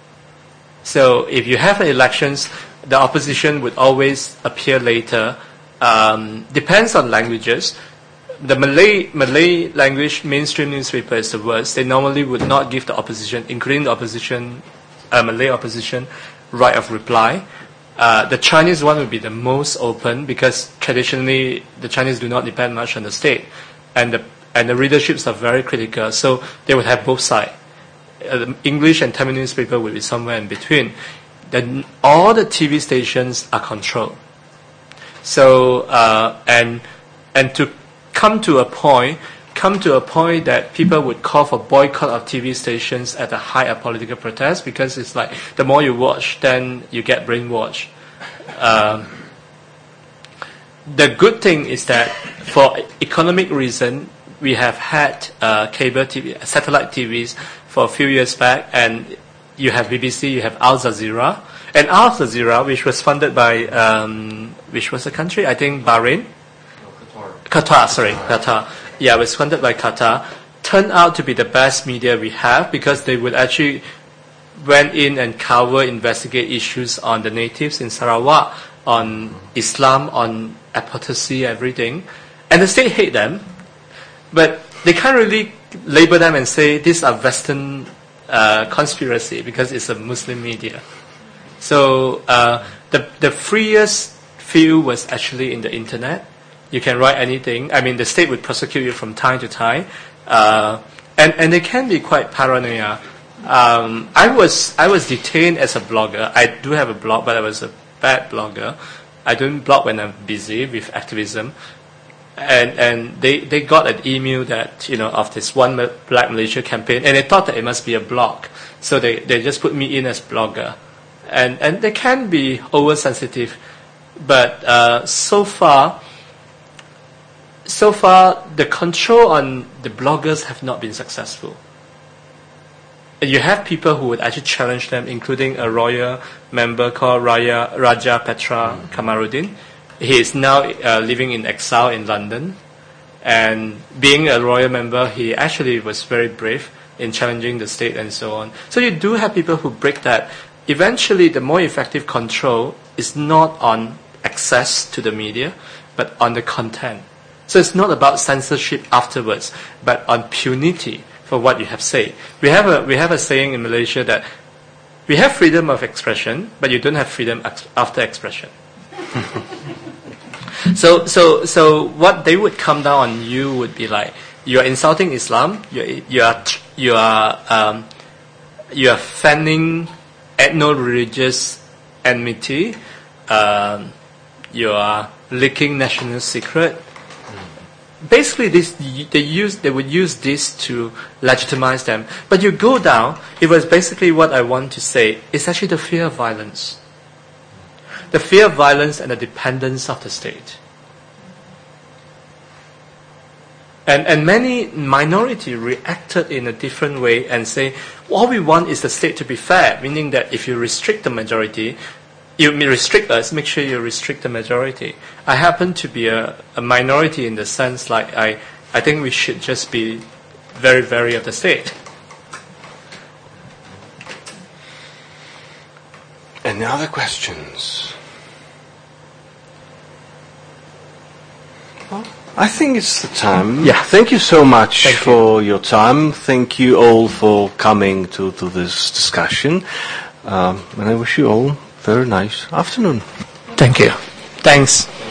So if you have elections, the opposition would always appear later. Um, depends on languages. The Malay Malay language mainstream newspaper is the worst. They normally would not give the opposition, including the opposition, uh, Malay opposition, right of reply. Uh, the Chinese one would be the most open because traditionally the Chinese do not depend much on the state, and the and the readerships are very critical. So they would have both sides. Uh, the English and Tamil newspaper would be somewhere in between. Then all the T V stations are controlled. So uh, and and to come to a point, come to a point that people would call for boycott of T V stations at the height of political protest, because it's like the more you watch, then you get brainwashed. Um, the good thing is that for economic reason, we have had uh, cable T V, satellite T Vs for a few years back, and you have B B C, you have Al Jazeera, and Al Jazeera, which was funded by um, which was the country? I think Bahrain. Qatar, sorry, Qatar. Yeah, it was funded by Qatar. Turned out to be the best media we have, because they would actually went in and cover, investigate issues on the natives in Sarawak, on Islam, on apostasy, everything. And the state hate them, but they can't really label them and say these are Western uh, conspiracy, because it's a Muslim media. So uh, the the freest field was actually in the internet. You can write anything. I mean, the state would prosecute you from time to time, uh, and and they can be quite paranoia. Um, I was I was detained as a blogger. I do have a blog, but I was a bad blogger. I don't blog when I'm busy with activism, and and they, they got an email that, you know, of this One Black Malaysia campaign, and they thought that it must be a blog, so they, they just put me in as blogger, and and they can be oversensitive, but uh, so far. So far, the control on the bloggers have not been successful. You have people who would actually challenge them, including a royal member called Raya, Raja Petra Kamaruddin. He is now uh, living in exile in London. And being a royal member, he actually was very brave in challenging the state and so on. So you do have people who break that. Eventually, the more effective control is not on access to the media, but on the content. So it's not about censorship afterwards, but on punity for what you have said. We have a we have a saying in Malaysia that we have freedom of expression, but you don't have freedom ex- after expression. so so so what they would come down on you would be like, you are insulting Islam, you you are tr- you are um, you are fanning ethno-religious enmity. Um, you are leaking national secret. Basically, this they use they would use this to legitimize them. But you go down, it was basically what I want to say. It's actually the fear of violence, the fear of violence and the dependence of the state. And and many minority reacted in a different way and say, all we want is the state to be fair, meaning that if you restrict the majority, you restrict us, make sure you restrict the majority. I happen to be a, a minority in the sense like I, I think we should just be very, very of the state. Any other questions? Well, I think it's the time. Yeah. Thank you so much Thank for you. your time. Thank you all for coming to, to this discussion. Um, and I wish you all very nice afternoon. Thank you. Thanks.